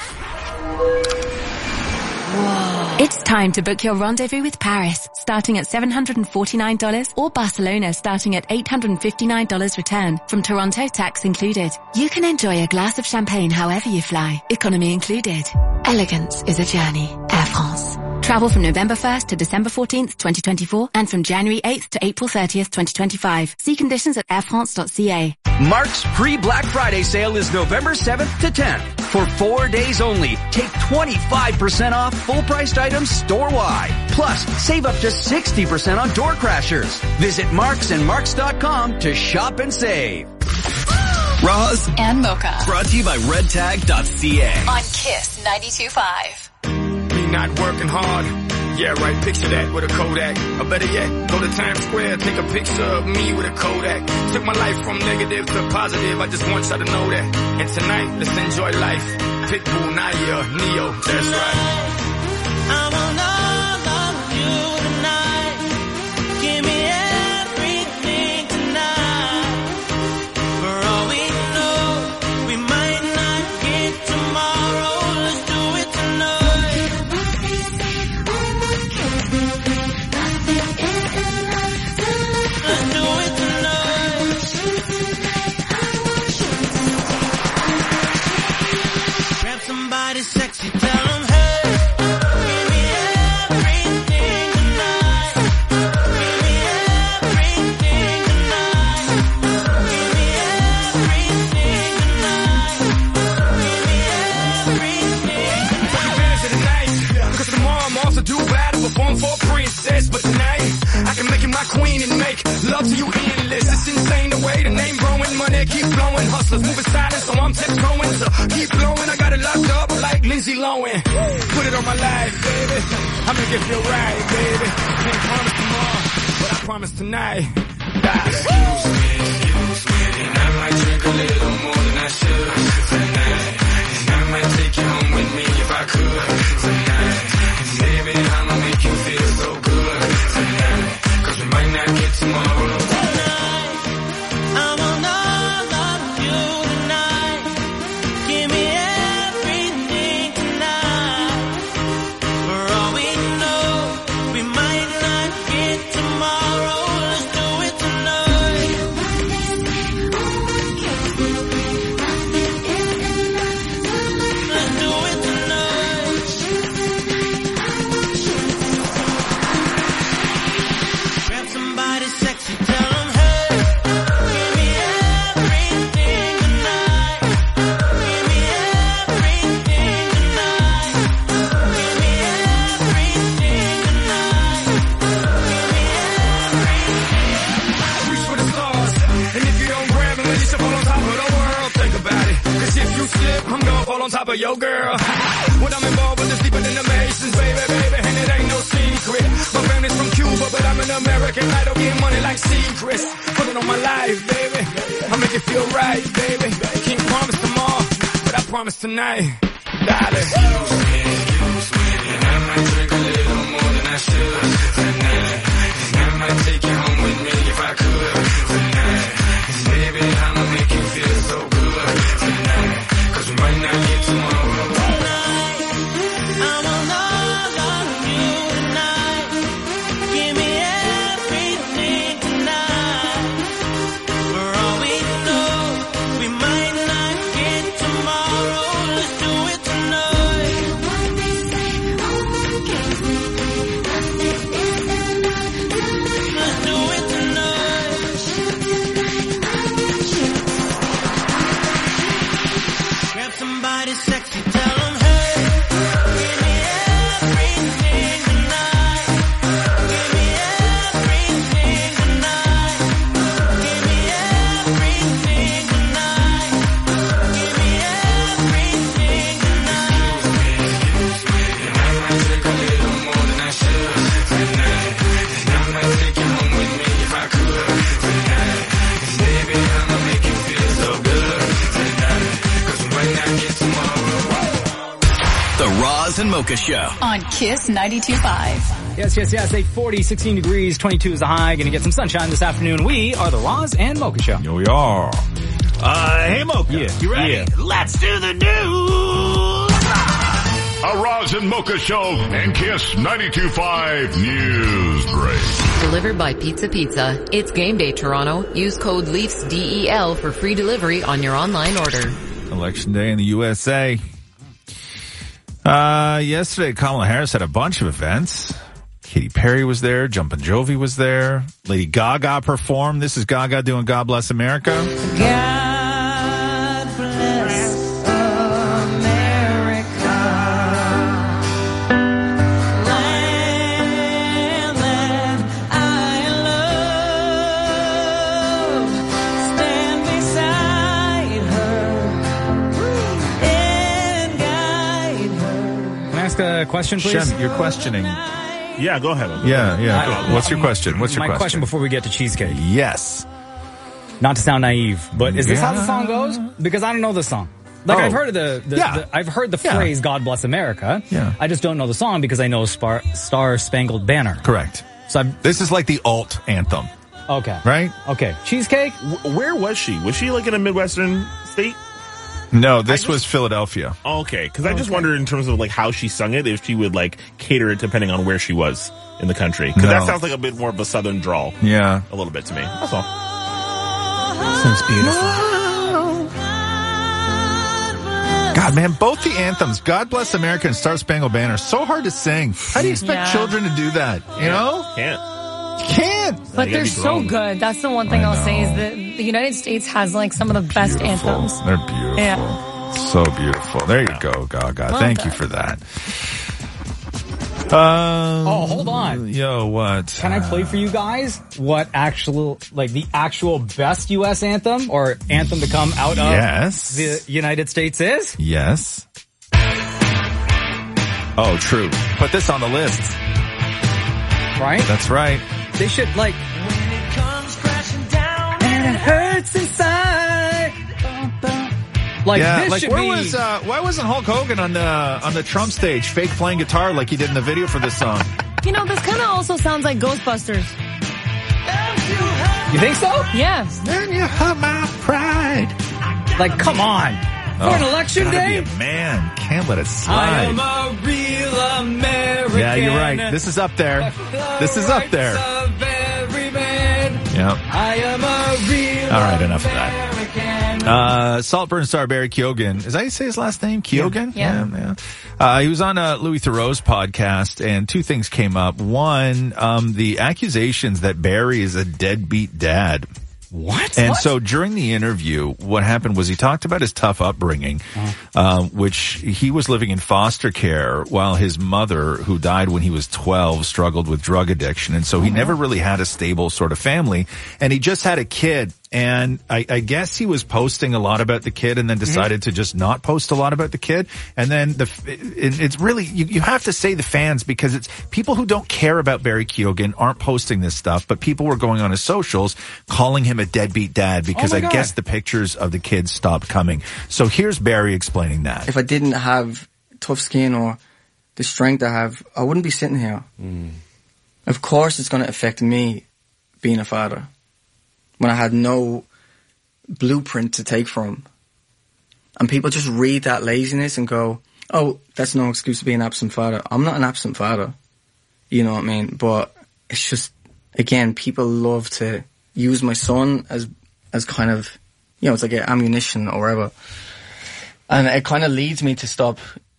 Whoa. It's time to book your rendezvous with Paris, starting at seven hundred forty-nine dollars, or Barcelona starting at eight hundred fifty-nine dollars return, from Toronto tax included. You can enjoy a glass of champagne however you fly, economy included. Elegance is a journey. Air France. Travel from November first to December fourteenth, twenty twenty-four, and from January eighth to April thirtieth, twenty twenty-five. See conditions at air france dot c a. Mark's pre-Black Friday sale is November seventh to tenth. For four days only, take twenty-five percent off full-priced items store-wide. Plus, save up to sixty percent on door crashers. Visit marks and marks dot com to shop and save. Roz and Mocha. Brought to you by red tag dot c a. On Kiss ninety-two point five. Me not working hard. Yeah, right, picture that with a Kodak. Or better yet, go to Times Square, take a picture of me with a Kodak. Took my life from negative to positive, I just want y'all to know that. And tonight, let's enjoy life. Pitbull, Naya, Neo, that's right. I want all of you tonight. Give me everything tonight. For all we know, we might not get tomorrow. Let's do it tonight. Let's do it tonight. Grab somebody sexy, tell them, hey. Perform for a princess, but tonight I can make you my queen and make love to you endless. It's insane the way the name growing, money keep flowing. Hustlers moving silent, so I'm tiptoeing. So keep blowing, I got it locked up like Lindsay Lohan. Put it on my life, baby. I make it feel right, baby. Can't promise tomorrow, but I promise tonight. Ah, excuse me, excuse me, and I might drink a little more than I should tonight. And I might take you home with me if I could tonight. Baby, I'ma make you feel so good tonight, 'cause we might not get tomorrow. Tonight, I want all of you tonight. Give me everything tonight. For all we know, we might not get tomorrow. Let's do it tonight. Let's do it tonight. top of your girl. When I'm involved with the deeper than the Masons, baby, baby, and it ain't no secret. My family's from Cuba, but I'm an American. I don't get money like secrets. Put it on my life, baby. I make it feel right, baby. Can't promise tomorrow, but I promise tonight, darling. Excuse me, excuse me, and I might drink a little more than I should tonight. And I might take you home with me if I could tonight. And baby, I'ma make you feel so good tonight. Cause we might not get tomorrow. And Mocha Show on Kiss ninety-two point five. Yes, yes, yes. eight forty, sixteen degrees, twenty-two is the high. Going to get some sunshine this afternoon. We are the Roz and Mocha Show. Here we are. Uh, hey, Mocha. Yeah. You ready? Yeah. Let's do the news. A Roz and Mocha Show and Kiss ninety-two point five News Break. Delivered by Pizza Pizza. It's game day, Toronto. Use code LEAFS D E L for free delivery on your online order. Election day in the U S A. Uh, yesterday, Kamala Harris had a bunch of events. Katy Perry was there. Jumpin' Jovi was there. Lady Gaga performed. This is Gaga doing God Bless America. God bless America. Land that I love. Stand beside her and guide her. Can I ask a question, please? Shem, you're questioning. Yeah, go ahead. Yeah, yeah. I- What's your question? What's your My question? question before we get to cheesecake. Yes. Not to sound naive, but is this how the Yeah. song goes? Because I don't know the song. Like Oh. I've heard of the, the, Yeah. the I've heard the Yeah. phrase "God Bless America." Yeah. I just don't know the song because I know Spar- Star Spangled Banner. Correct. So I'm, This is like the alt anthem, okay, right? Okay, cheesecake. W- where was she? Was she like in a Midwestern state? No, this was Philadelphia. Oh, okay, because I just wondered in terms of like how she sung it, if she would like cater it depending on where she was in the country. Because that No. sounds like a bit more of a southern drawl. Yeah. A little bit to me. That's all. Sounds beautiful. God, man, both the anthems, God Bless America and Star Spangled Banner, so hard to sing. How do you expect Yeah. children to do that? You know? Can't. You can't. But You gotta they're be so grown. good. That's the one thing I I'll say is know. that the United States has like some of the best Beautiful. anthems. They're beautiful. Yeah. So beautiful. There you go, Gaga. Well Thank done. you for that. Um, Oh, hold on. Yo, what? Can I play for you guys what actual, like the actual best U S anthem or anthem to come out of Yes. the United States is? Yes. Oh, true. Put this on the list. Right? That's right. They should like, and it hurts inside. Like yeah, this like should where be. was uh, why wasn't Hulk Hogan on the on the Trump stage, fake playing guitar like he did in the video for this song? You know, this kind of also sounds like Ghostbusters. You think so? Yes. Then you hurt my pride. Like, come on. For an election gotta day? be a man, can't let it I slide. am a real American. Yeah, you're right. This is up there. This is up there. Of every man. Yep. I am a real All right, enough of that. American. Uh, Saltburn star Barry Keoghan. Is that how you say his last name? Keoghan? Yeah. yeah. yeah. Uh, he was on uh, Louis Theroux's podcast, and two things came up. One, um, the accusations that Barry is a deadbeat dad. What? And What? so during the interview, what happened was he talked about his tough upbringing, Uh-huh. uh, which he was living in foster care while his mother, who died when he was twelve, struggled with drug addiction. And so he never really had a stable sort of family. And he just had a kid. and I, I guess he was posting a lot about the kid and then decided mm-hmm. to just not post a lot about the kid. And then the, it, it's really, you, you have to say the fans, because it's people who don't care about Barry Keoghan aren't posting this stuff, but people were going on his socials calling him a deadbeat dad because oh I God. guess the pictures of the kids stopped coming. So here's Barry explaining that. If I didn't have tough skin or the strength I have, I wouldn't be sitting here. Mm. Of course it's going to affect me being a father when I had no blueprint to take from. And people just read that laziness and go, oh, that's no excuse to be an absent father. I'm not an absent father. You know what I mean? But it's just, again, people love to use my son as as kind of, you know, it's like an ammunition or whatever. And it kind of leads me to stop,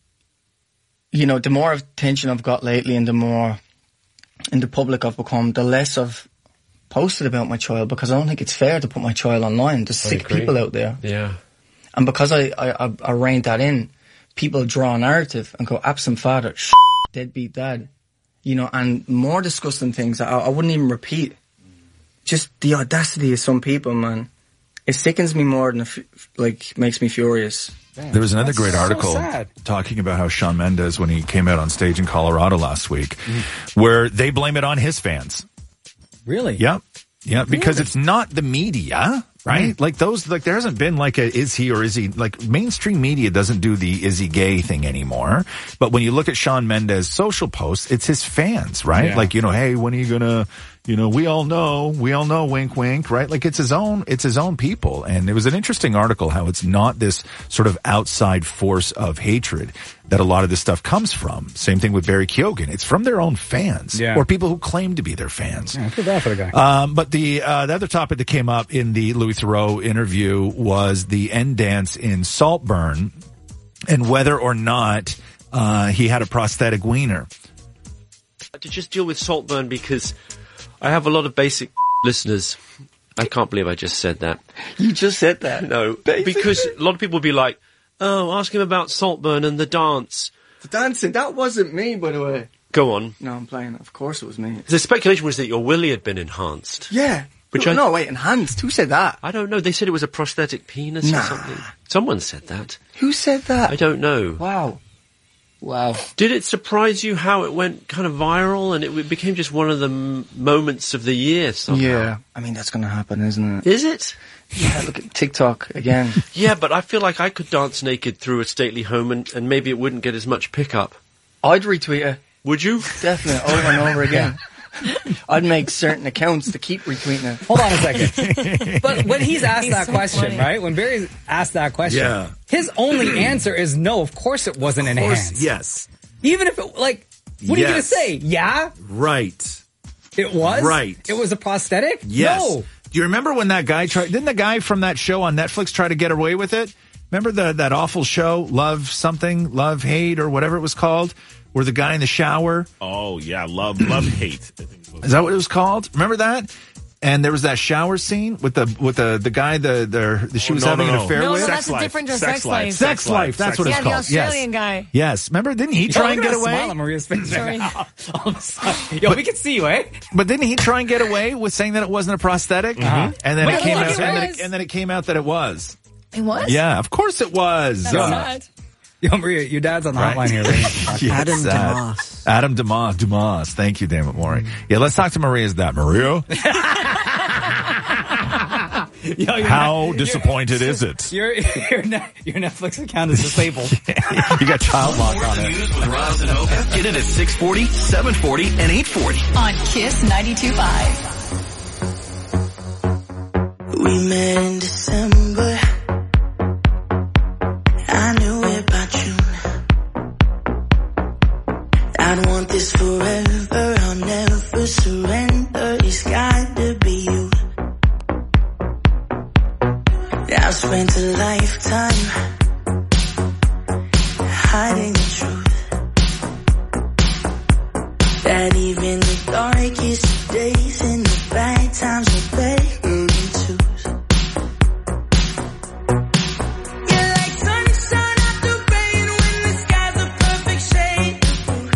you know, the more attention I've got lately and the more in the public I've become, the less I've posted about my child, because I don't think it's fair to put my child online. There's sick people out there. Yeah. And because I, I, I, I reined that in, people draw a narrative and go, absent father, sh**, deadbeat dad. You know, and more disgusting things that I, I wouldn't even repeat. Just the audacity of some people, man. It sickens me more than, it, like, makes me furious. Damn, there was another that's great so article sad. talking about how Shawn Mendes, when he came out on stage in Colorado last week, mm. where they blame it on his fans. Really? Yep. Yeah, because really? It's not the media, right? Mm. Like those, like there hasn't been like a, is he or is he, like mainstream media doesn't do the is he gay thing anymore. But when you look at Shawn Mendes' social posts, it's his fans, right? Yeah. Like, you know, hey, when are you gonna, you know, we all know, we all know, wink, wink, right? Like it's his own, it's his own people. And it was an interesting article how it's not this sort of outside force of hatred that a lot of this stuff comes from. Same thing with Barry Keoghan. It's from their own fans yeah. or people who claim to be their fans. Yeah, I feel bad for the guy. Um, but the, uh, the other topic that came up in the Louis Theroux interview was the end dance in Saltburn and whether or not, uh, he had a prosthetic wiener. To just deal with Saltburn because I have a lot of basic listeners. I can't believe I just said that. You just said that? No, because a lot of people will be like, oh, ask him about Saltburn and the dance. The dancing? That wasn't me, by the way. Go on. No, I'm playing. Of course it was me. The speculation was that your willy had been enhanced. Yeah. Which no, I, no, wait, enhanced? Who said that? I don't know. They said it was a prosthetic penis nah. or something. Someone said that. Who said that? I don't know. Wow. Wow. Did it surprise you how it went kind of viral and it became just one of the m- moments of the year somehow? Yeah. I mean, that's going to happen, isn't it? Is it? Yeah, look at TikTok again. Yeah, but I feel like I could dance naked through a stately home and, and maybe it wouldn't get as much pickup. I'd retweet it. Would you? Definitely, over and over again. I'd make certain accounts to keep retweeting it. Hold on a second. But when he's asked he's that so question, funny. right? When Barry's asked that question, yeah. his only answer is no, of course it wasn't of course, enhanced. Yes. Even if it, like, what yes. are you going to say? Yeah? Right. It was? Right. It was a prosthetic? Yes. No. Do you remember when that guy tried, didn't the guy from that show on Netflix try to get away with it? Remember the that awful show, Love Something, Love Hate, or whatever it was called? Where the guy in the shower. Oh, yeah. Love, love, hate. I think Is that what it was called? Remember that? And there was that shower scene with the with the the guy the the, the she oh, was no, having no, an affair no, with. No, sex that's life. a different Sex, sex life. life. Sex, sex life. That's sex what yeah, it's the called. Australian yes. guy. Yes. Remember? Didn't he try and get away? Smile on Maria's face. Sorry. Yo, we can see you, eh? But didn't he try and get away with saying that it wasn't a prosthetic? Uh-huh. And then Wait, it came look, out. it And then was. it, and then it came out that it was. It was? Yeah, of course it was. That's Uh, sad. Yo, Maria, your dad's on the Right. hotline here. Right? Yes, Adam sad. Dumas. Adam Dumas. Dumas. Thank you, Dammit Maury. Yeah, let's talk to Maria's dad. Maria? Yo, your How ne- disappointed your, is it? Your, your, ne- your Netflix account is disabled. You got child lock on it. News with Roz and Mocha. Get it at six forty, seven forty, and eight forty. On Kiss ninety-two point five. We met in December. I knew it by June. I'd want this forever. I'll never surrender. It's got to be you. I've spent a lifetime hiding the truth. That even the darkest days and the bad times are better than twos. You're like sunshine after rain when the sky's a perfect shade of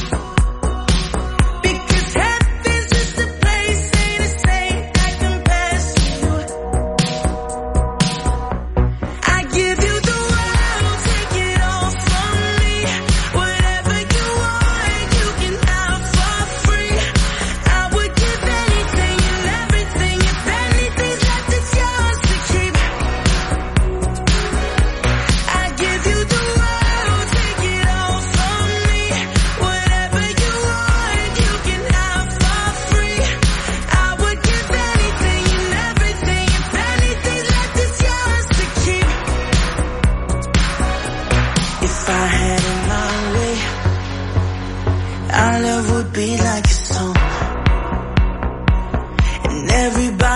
blue. Because heaven's just a place, ain't a saint that compares.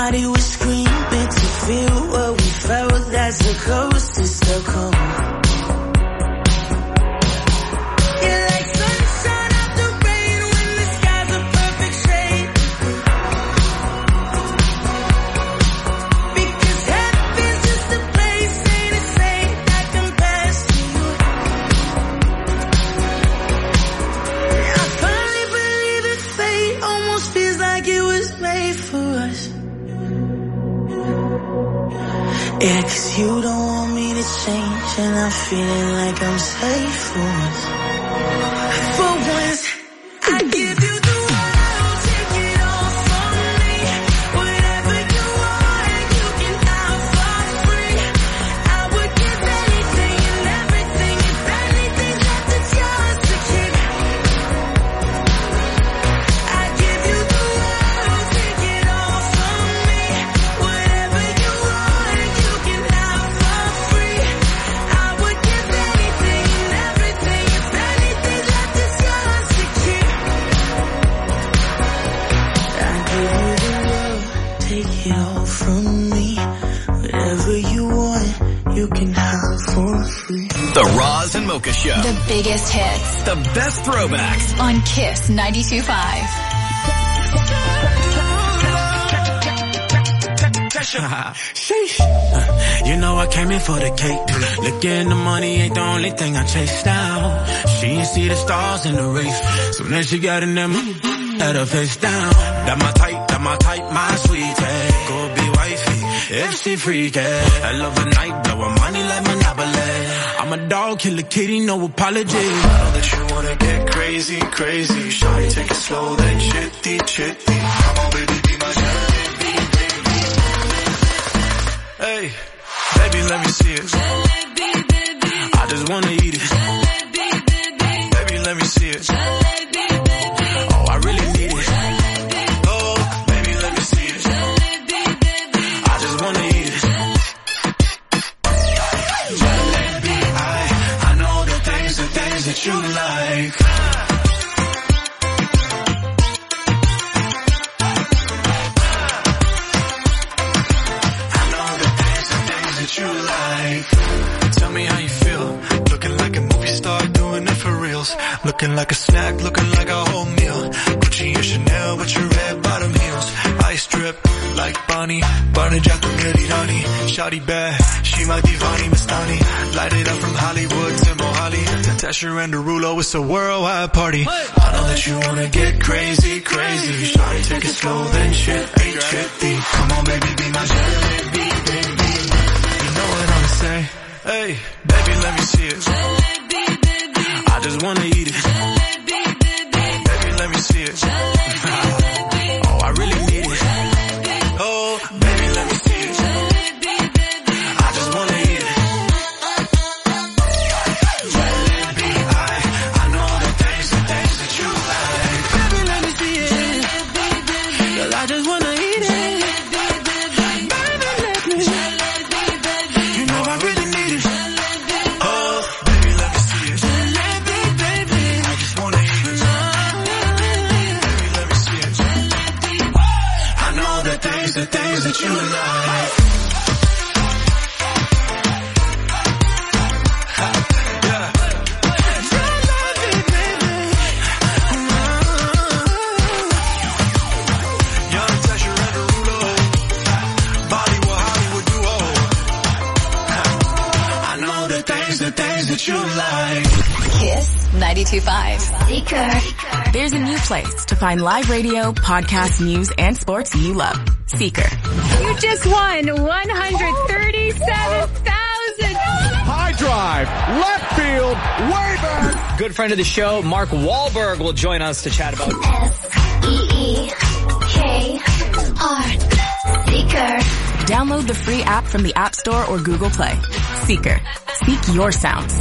body was screaming to feel what we felt. That's the closest they'll come. You're like sunshine after rain when the sky's a perfect shade. Because heaven's just a place, ain't a saint that compares to you. I finally believe in fate, almost feels like it was made for us. Yeah, cause you don't want me to change, and I'm feeling like I'm safe for once. For once, I give you the world, take it all from me. Whatever you want, you can have for free. I would give anything and everything, if anything's left, it's yours to keep. I give you the world, take it all from me. Whatever you want, you can have for free. I would give anything and everything, if anything's left, it's yours to keep. I give you the world, take it all from me. Whatever you want, you can have for free. The Roz and Mocha Show. The biggest hits The best throwbacks. on Kiss ninety-two point five. Sheesh. Uh, you know I came in for the cake. Looking the money ain't the only thing I chase down. She ain't see the stars in the race. So then she got in them, had her face down. That my type, that my type, my sweetie. Go be wifey, if she freaky. I love a night, blow her money like Monopoly. I'm a dog, kill a kitty, no apology. I know that you wanna get crazy, crazy. Shawty, take it slow, then chitty, chitty. Come on, baby, be my jalebi, baby. Hey, baby, let me see it. I just wanna eat it. Baby, let me see it. Oh, I really need it. Oh, baby, let me see it. I just wanna eat it. Jalebi, I, I know the things, the things that you like. You like. Tell me how you feel. Looking like a movie star, doing it for reals. Looking like a snack, looking like a whole meal. Gucci and Chanel with your red bottom heels. Ice drip like Bonnie, Barney Jack to Milirani. Shawty bad, she my divani Mastani. Light it up from Hollywood to Mohali. Tasha and Derulo, it's a worldwide party. I know that you wanna get crazy, crazy. Shawty, take it slow, then chitty, chitty. Come on, baby, be my jalebi, baby. Say, hey, baby, let me see it. I just wanna eat it. Baby, let me see it. Oh, I really need it. Oh, baby, let me see it. I just wanna eat it. Jalebi, I, I know the things, the things that you like. Baby, let me see it. Girl, I just wanna eat it. The things that you like. Yeah. Young Tasha and Derulo, Bollywood, Hollywood duo. I know the things, the things that you like. Kiss ninety-two point five. Seeker. There's a new place to find live radio, podcast, news, and sports you love. Seeker. You just won one hundred thirty-seven thousand dollars. High drive, left field, way back. Good friend of the show, Mark Wahlberg, will join us to chat about S E E K R. Seeker. Download the free app from the App Store or Google Play. Seeker. Seek your sounds.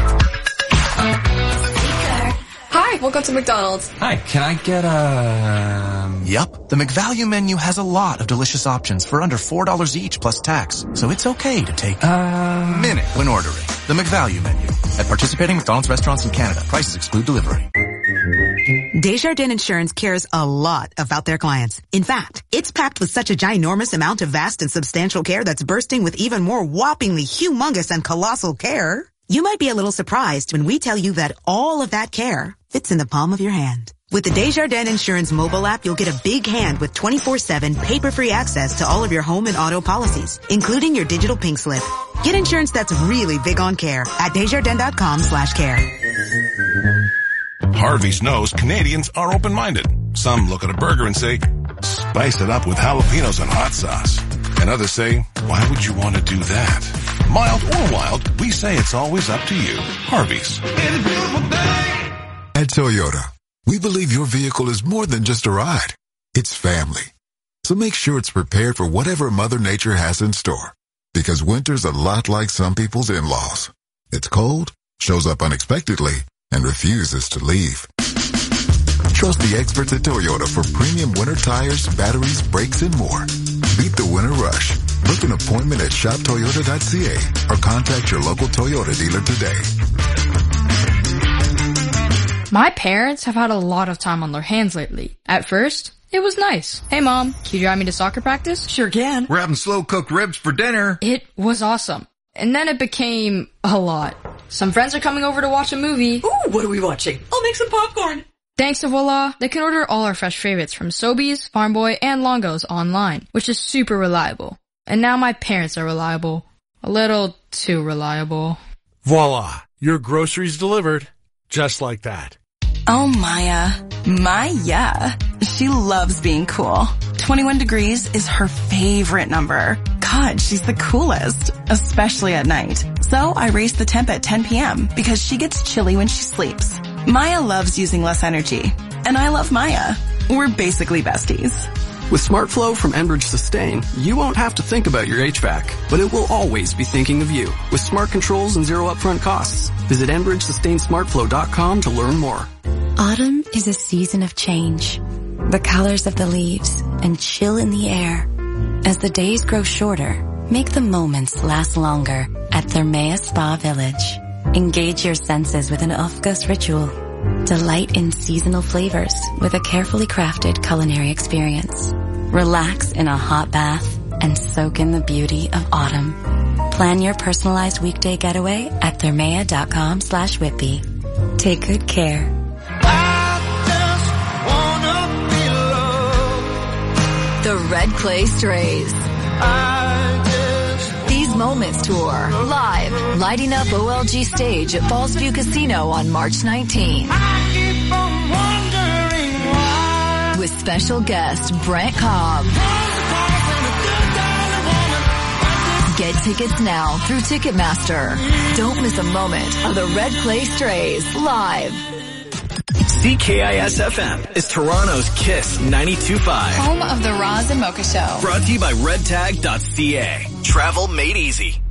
Hi, welcome to McDonald's. Hi, can I get a... Um... Yup, the McValue menu has a lot of delicious options for under four dollars each plus tax. So it's okay to take a minute when ordering. The McValue menu. At participating McDonald's restaurants in Canada, prices exclude delivery. Desjardins Insurance cares a lot about their clients. In fact, it's packed with such a ginormous amount of vast and substantial care that's bursting with even more whoppingly humongous and colossal care. You might be a little surprised when we tell you that all of that care fits in the palm of your hand. With the Desjardins Insurance mobile app, you'll get a big hand with twenty-four seven paper-free access to all of your home and auto policies, including your digital pink slip. Get insurance that's really big on care at Desjardins.com slash care. Harvey's knows Canadians are open-minded. Some look at a burger and say, spice it up with jalapenos and hot sauce. And others say, why would you want to do that? Mild or wild, we say it's always up to you. Harvey's. At Toyota, we believe your vehicle is more than just a ride. It's family. So make sure it's prepared for whatever Mother Nature has in store. Because winter's a lot like some people's in-laws. It's cold, shows up unexpectedly, and refuses to leave. Trust the experts at Toyota for premium winter tires, batteries, brakes, and more. Beat the winter rush. Book an appointment at shop toyota dot c a or contact your local Toyota dealer today. My parents have had a lot of time on their hands lately. At first, it was nice. Hey Mom, can you drive me to soccer practice? Sure can. We're having slow-cooked ribs for dinner. It was awesome. And then it became a lot. Some friends are coming over to watch a movie. Ooh, what are we watching? I'll make some popcorn. Thanks to Voila, they can order all our fresh favorites from Sobeys, Farm Boy, and Longo's online, which is super reliable. And now my parents are reliable. A little too reliable. Voila, your groceries delivered. Just like that. Oh, Maya. Maya. She loves being cool. twenty-one degrees is her favorite number. God, she's the coolest, especially at night. So I raised the temp at ten p.m. because she gets chilly when she sleeps. Maya loves using less energy. And I love Maya. We're basically besties. With SmartFlow from Enbridge Sustain, you won't have to think about your H V A C, but it will always be thinking of you. With smart controls and zero upfront costs. Visit Enbridge Sustain Smart Flow dot com to learn more. Autumn is a season of change. The colors of the leaves and chill in the air. As the days grow shorter, make the moments last longer at Thermea Spa Village. Engage your senses with an Ufgas ritual. Delight in seasonal flavors with a carefully crafted culinary experience. Relax in a hot bath and soak in the beauty of autumn. Plan your personalized weekday getaway at Thermea dot com slash Whitby. Take good care. The Red Clay Strays. These Moments Tour. Live. Lighting up O L G stage at Fallsview Casino on March nineteenth. With special guest Brent Cobb. Get tickets now through Ticketmaster. Don't miss a moment of the Red Clay Strays live. C K I S F M is Toronto's Kiss ninety-two point five. Home of the Roz and Mocha Show. Brought to you by red tag dot c a. Travel made easy.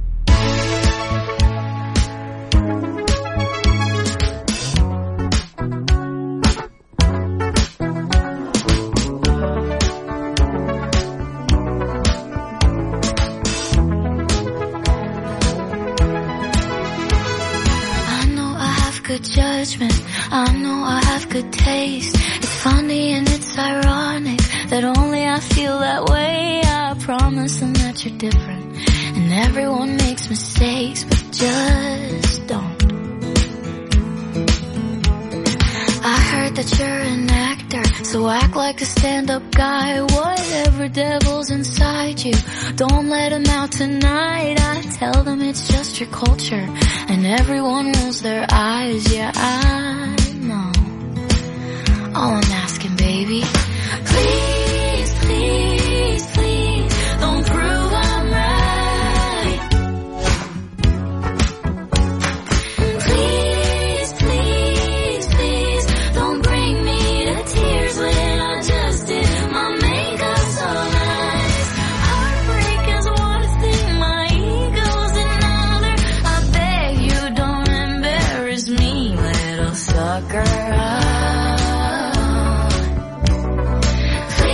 Good judgment, I know I have good taste. It's funny and it's ironic that only I feel that way. I promise them that you're different, and everyone makes mistakes, but just don't. I heard that you're an actor, so act like a stand-up guy. Whatever devil's inside you, don't let him out tonight. I tell them it's just your culture, and everyone rolls their eyes. Yeah, I know. All I'm asking, baby, please, please, please, don't prove I'm right. Please, please, please, don't bring me to tears when I just did my makeup so nice. Heartbreak is one thing, my ego's another. I beg you don't embarrass me, little sucker. Please,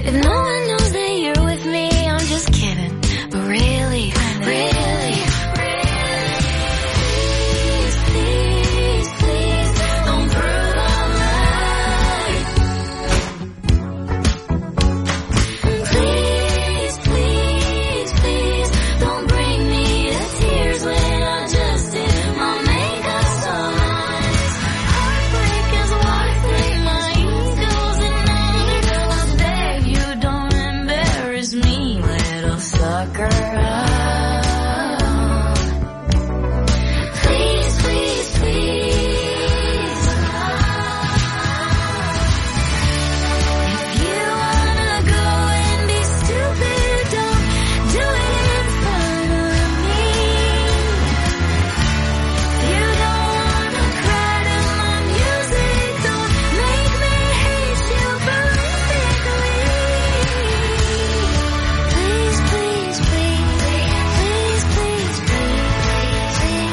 If no one knows that you're with me, I'm just kidding. But really, really, please, please, please, don't prove I'm right. Please, please, please, don't bring me to tears when I just did my makeup so nice. Heartbreak is what break my egos and anger. I beg you don't embarrass me, little sucker. Please, please, please. If you wanna go and be stupid, don't do it in front of me. You don't wanna cry to my music, don't make me hate you ballistically. Please, please, please, please, please, please,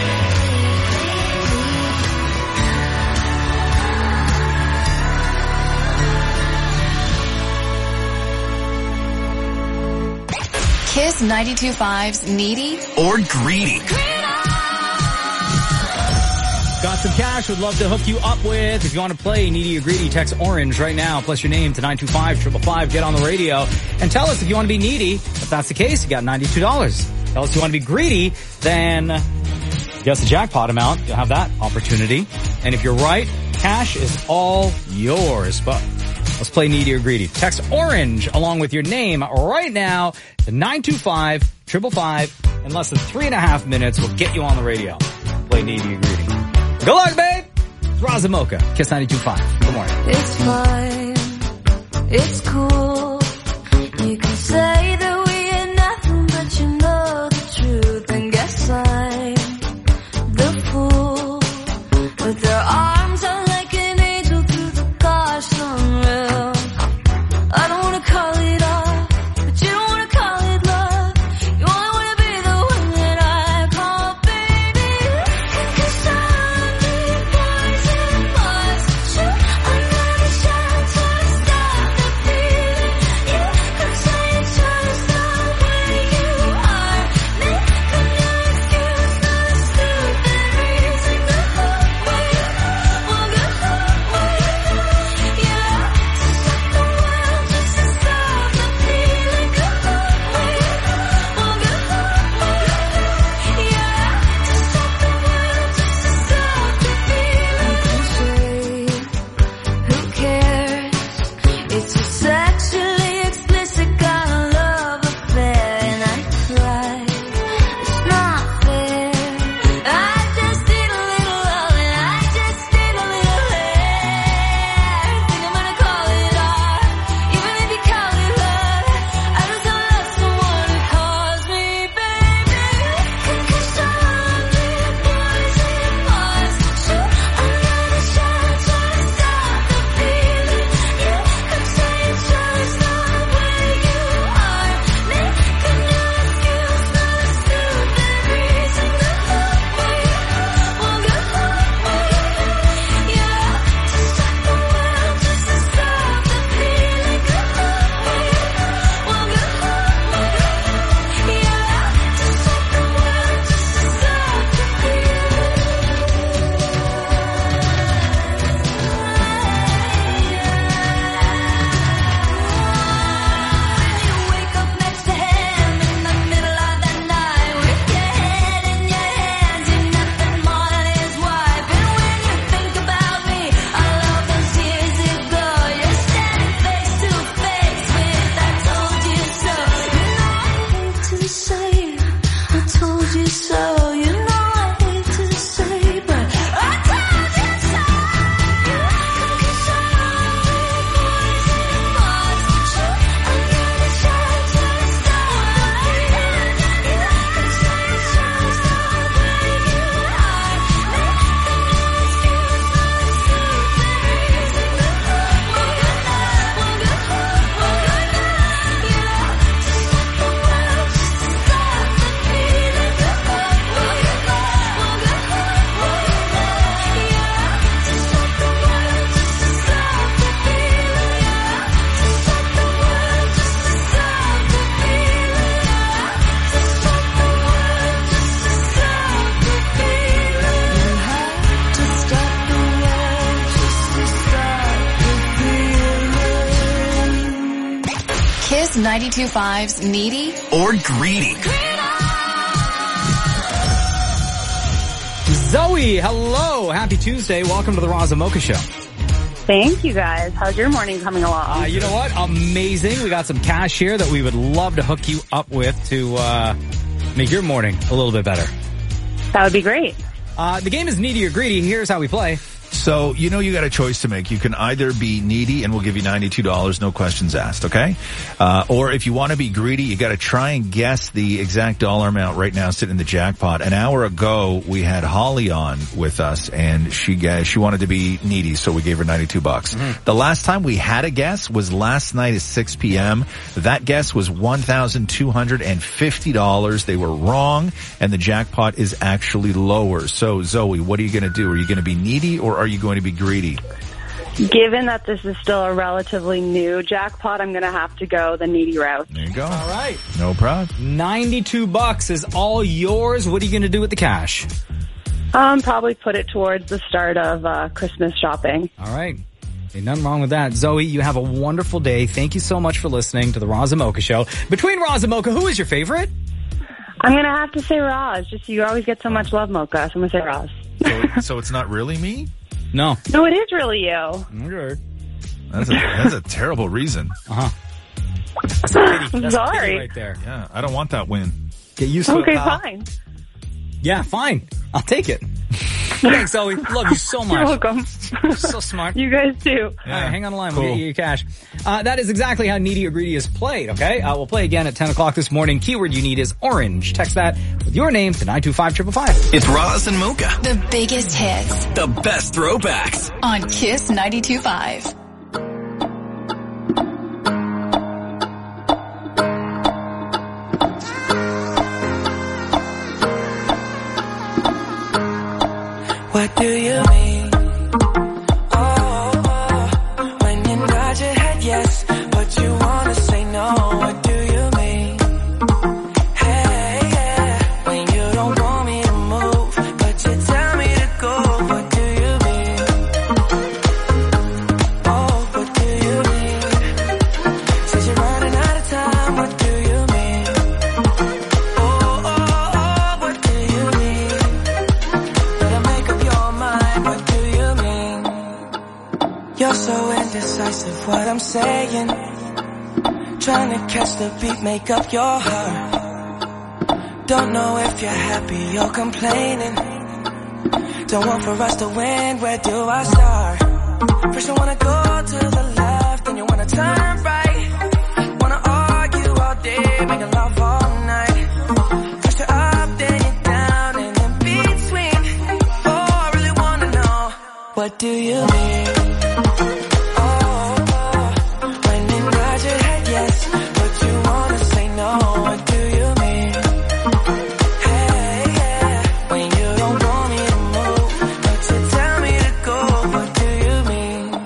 Kiss ninety-two point five's Needy or Greedy. Got some cash would love to hook you up with. If you want to play Needy or Greedy, text Orange right now, plus your name to nine two five, five five five, get on the radio, and tell us if you want to be needy. If that's the case, you got ninety-two dollars. Tell us if you want to be greedy, then guess the jackpot amount. You'll have that opportunity. And if you're right, cash is all yours. But let's play Needy or Greedy. Text Orange along with your name right now to nine two five, five five five. In less than three and a half minutes, we'll get you on the radio. Play Needy or Greedy. Good luck, babe! It's Roz and Mocha, Kiss ninety-two point five. Good morning. It's fine, it's cool. You can say that we ain't nothing, but you know the truth. And guess I'm the fool. With their arms out like an angel through the gosh unreal. I don't wanna call it off, but you don't wanna call it love. You only wanna be the one that I call baby. Cause I need boys and boys. Shoot another shot, turn Kiss ninety-two point five's Needy or Greedy. Zoe, hello. Happy Tuesday. Welcome to the Roz and Mocha Show. Thank you, guys. How's your morning coming along? Uh, you know what? Amazing. We got some cash here that we would love to hook you up with to uh make your morning a little bit better. That would be great. Uh the game is Needy or Greedy. Here's how we play. So, you know you got a choice to make. You can either be needy and we'll give you ninety-two dollars, no questions asked, okay? Uh, or if you want to be greedy, you got to try and guess the exact dollar amount right now sitting in the jackpot. An hour ago, we had Holly on with us and she guessed, she wanted to be needy, so we gave her ninety-two bucks. Mm-hmm. The last time we had a guess was last night at six p.m. That guess was one thousand two hundred fifty dollars. They were wrong and the jackpot is actually lower. So, Zoe, what are you going to do? Are you going to be needy or are you going to be greedy? Given that this is still a relatively new jackpot, I'm going to have to go the needy route. There you go. All right. No problem. ninety-two bucks is all yours. What are you going to do with the cash? Um, probably put it towards the start of uh, Christmas shopping. All right. Ain't nothing wrong with that. Zoe, you have a wonderful day. Thank you so much for listening to the Roz and Mocha Show. Between Roz and Mocha, who is your favorite? I'm going to have to say Roz. Just you always get so much love, Mocha, so I'm going to say Roz. So, so it's not really me? No. No, it is really you. Okay. That's a, that's a terrible reason. Uh-huh. That's I'm that's sorry. right there. Yeah, I don't want that win. Get used to okay, it, pal. fine. Yeah, fine. I'll take it. Thanks, Zoe. Love you so much. You're welcome. You're so smart. You guys too. Yeah. All right, hang on the line. Cool. We'll get you your cash. Uh, that is exactly how Needy or Greedy is played, okay? Uh, we'll play again at ten o'clock this morning. Keyword you need is orange. Text that with your name to nine two five five five five. It's Roz and Mocha. The biggest hits The best throwbacks. on Kiss ninety-two point five. What do you mean? Oh, oh, when you nod your head yes, but you wanna say no. What do you mean? Hey, yeah, when you don't want me to move, but you tell me to go. What do you mean? Oh, what do you mean? Says you're running out of time. What do you mean? Oh, oh, oh, what do you mean? Better make up your mind. What do you mean? You're so indecisive, what I'm saying. Trying to catch the beat, make up your heart. Don't know if you're happy or complaining. Don't want for us to win, where do I start? First you wanna go to the left, then you wanna turn right. Wanna argue all day, making love all night. First you're up, then you're down, and in between. Oh, I really wanna know, what do you mean? Oh, oh, when you nod your head yes, but you wanna say no. What do you mean? Hey, yeah, when you don't want me to move, but you tell me to go. What do you mean?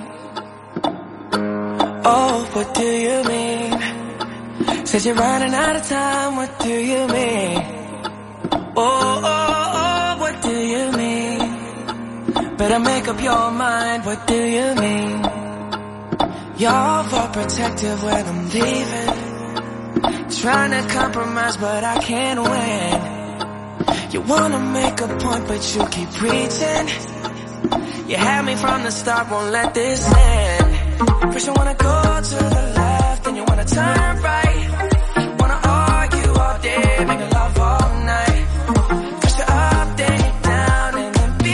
Oh, what do you mean? Said you're running out of time. What do you mean? Oh, oh, oh, what do you mean? Better make up your mind. What do you mean? You're overprotective when I'm leaving. Trying to compromise, but I can't win. You wanna make a point, but you keep preaching. You had me from the start, won't let this end. First you wanna go to the left, then you wanna turn right.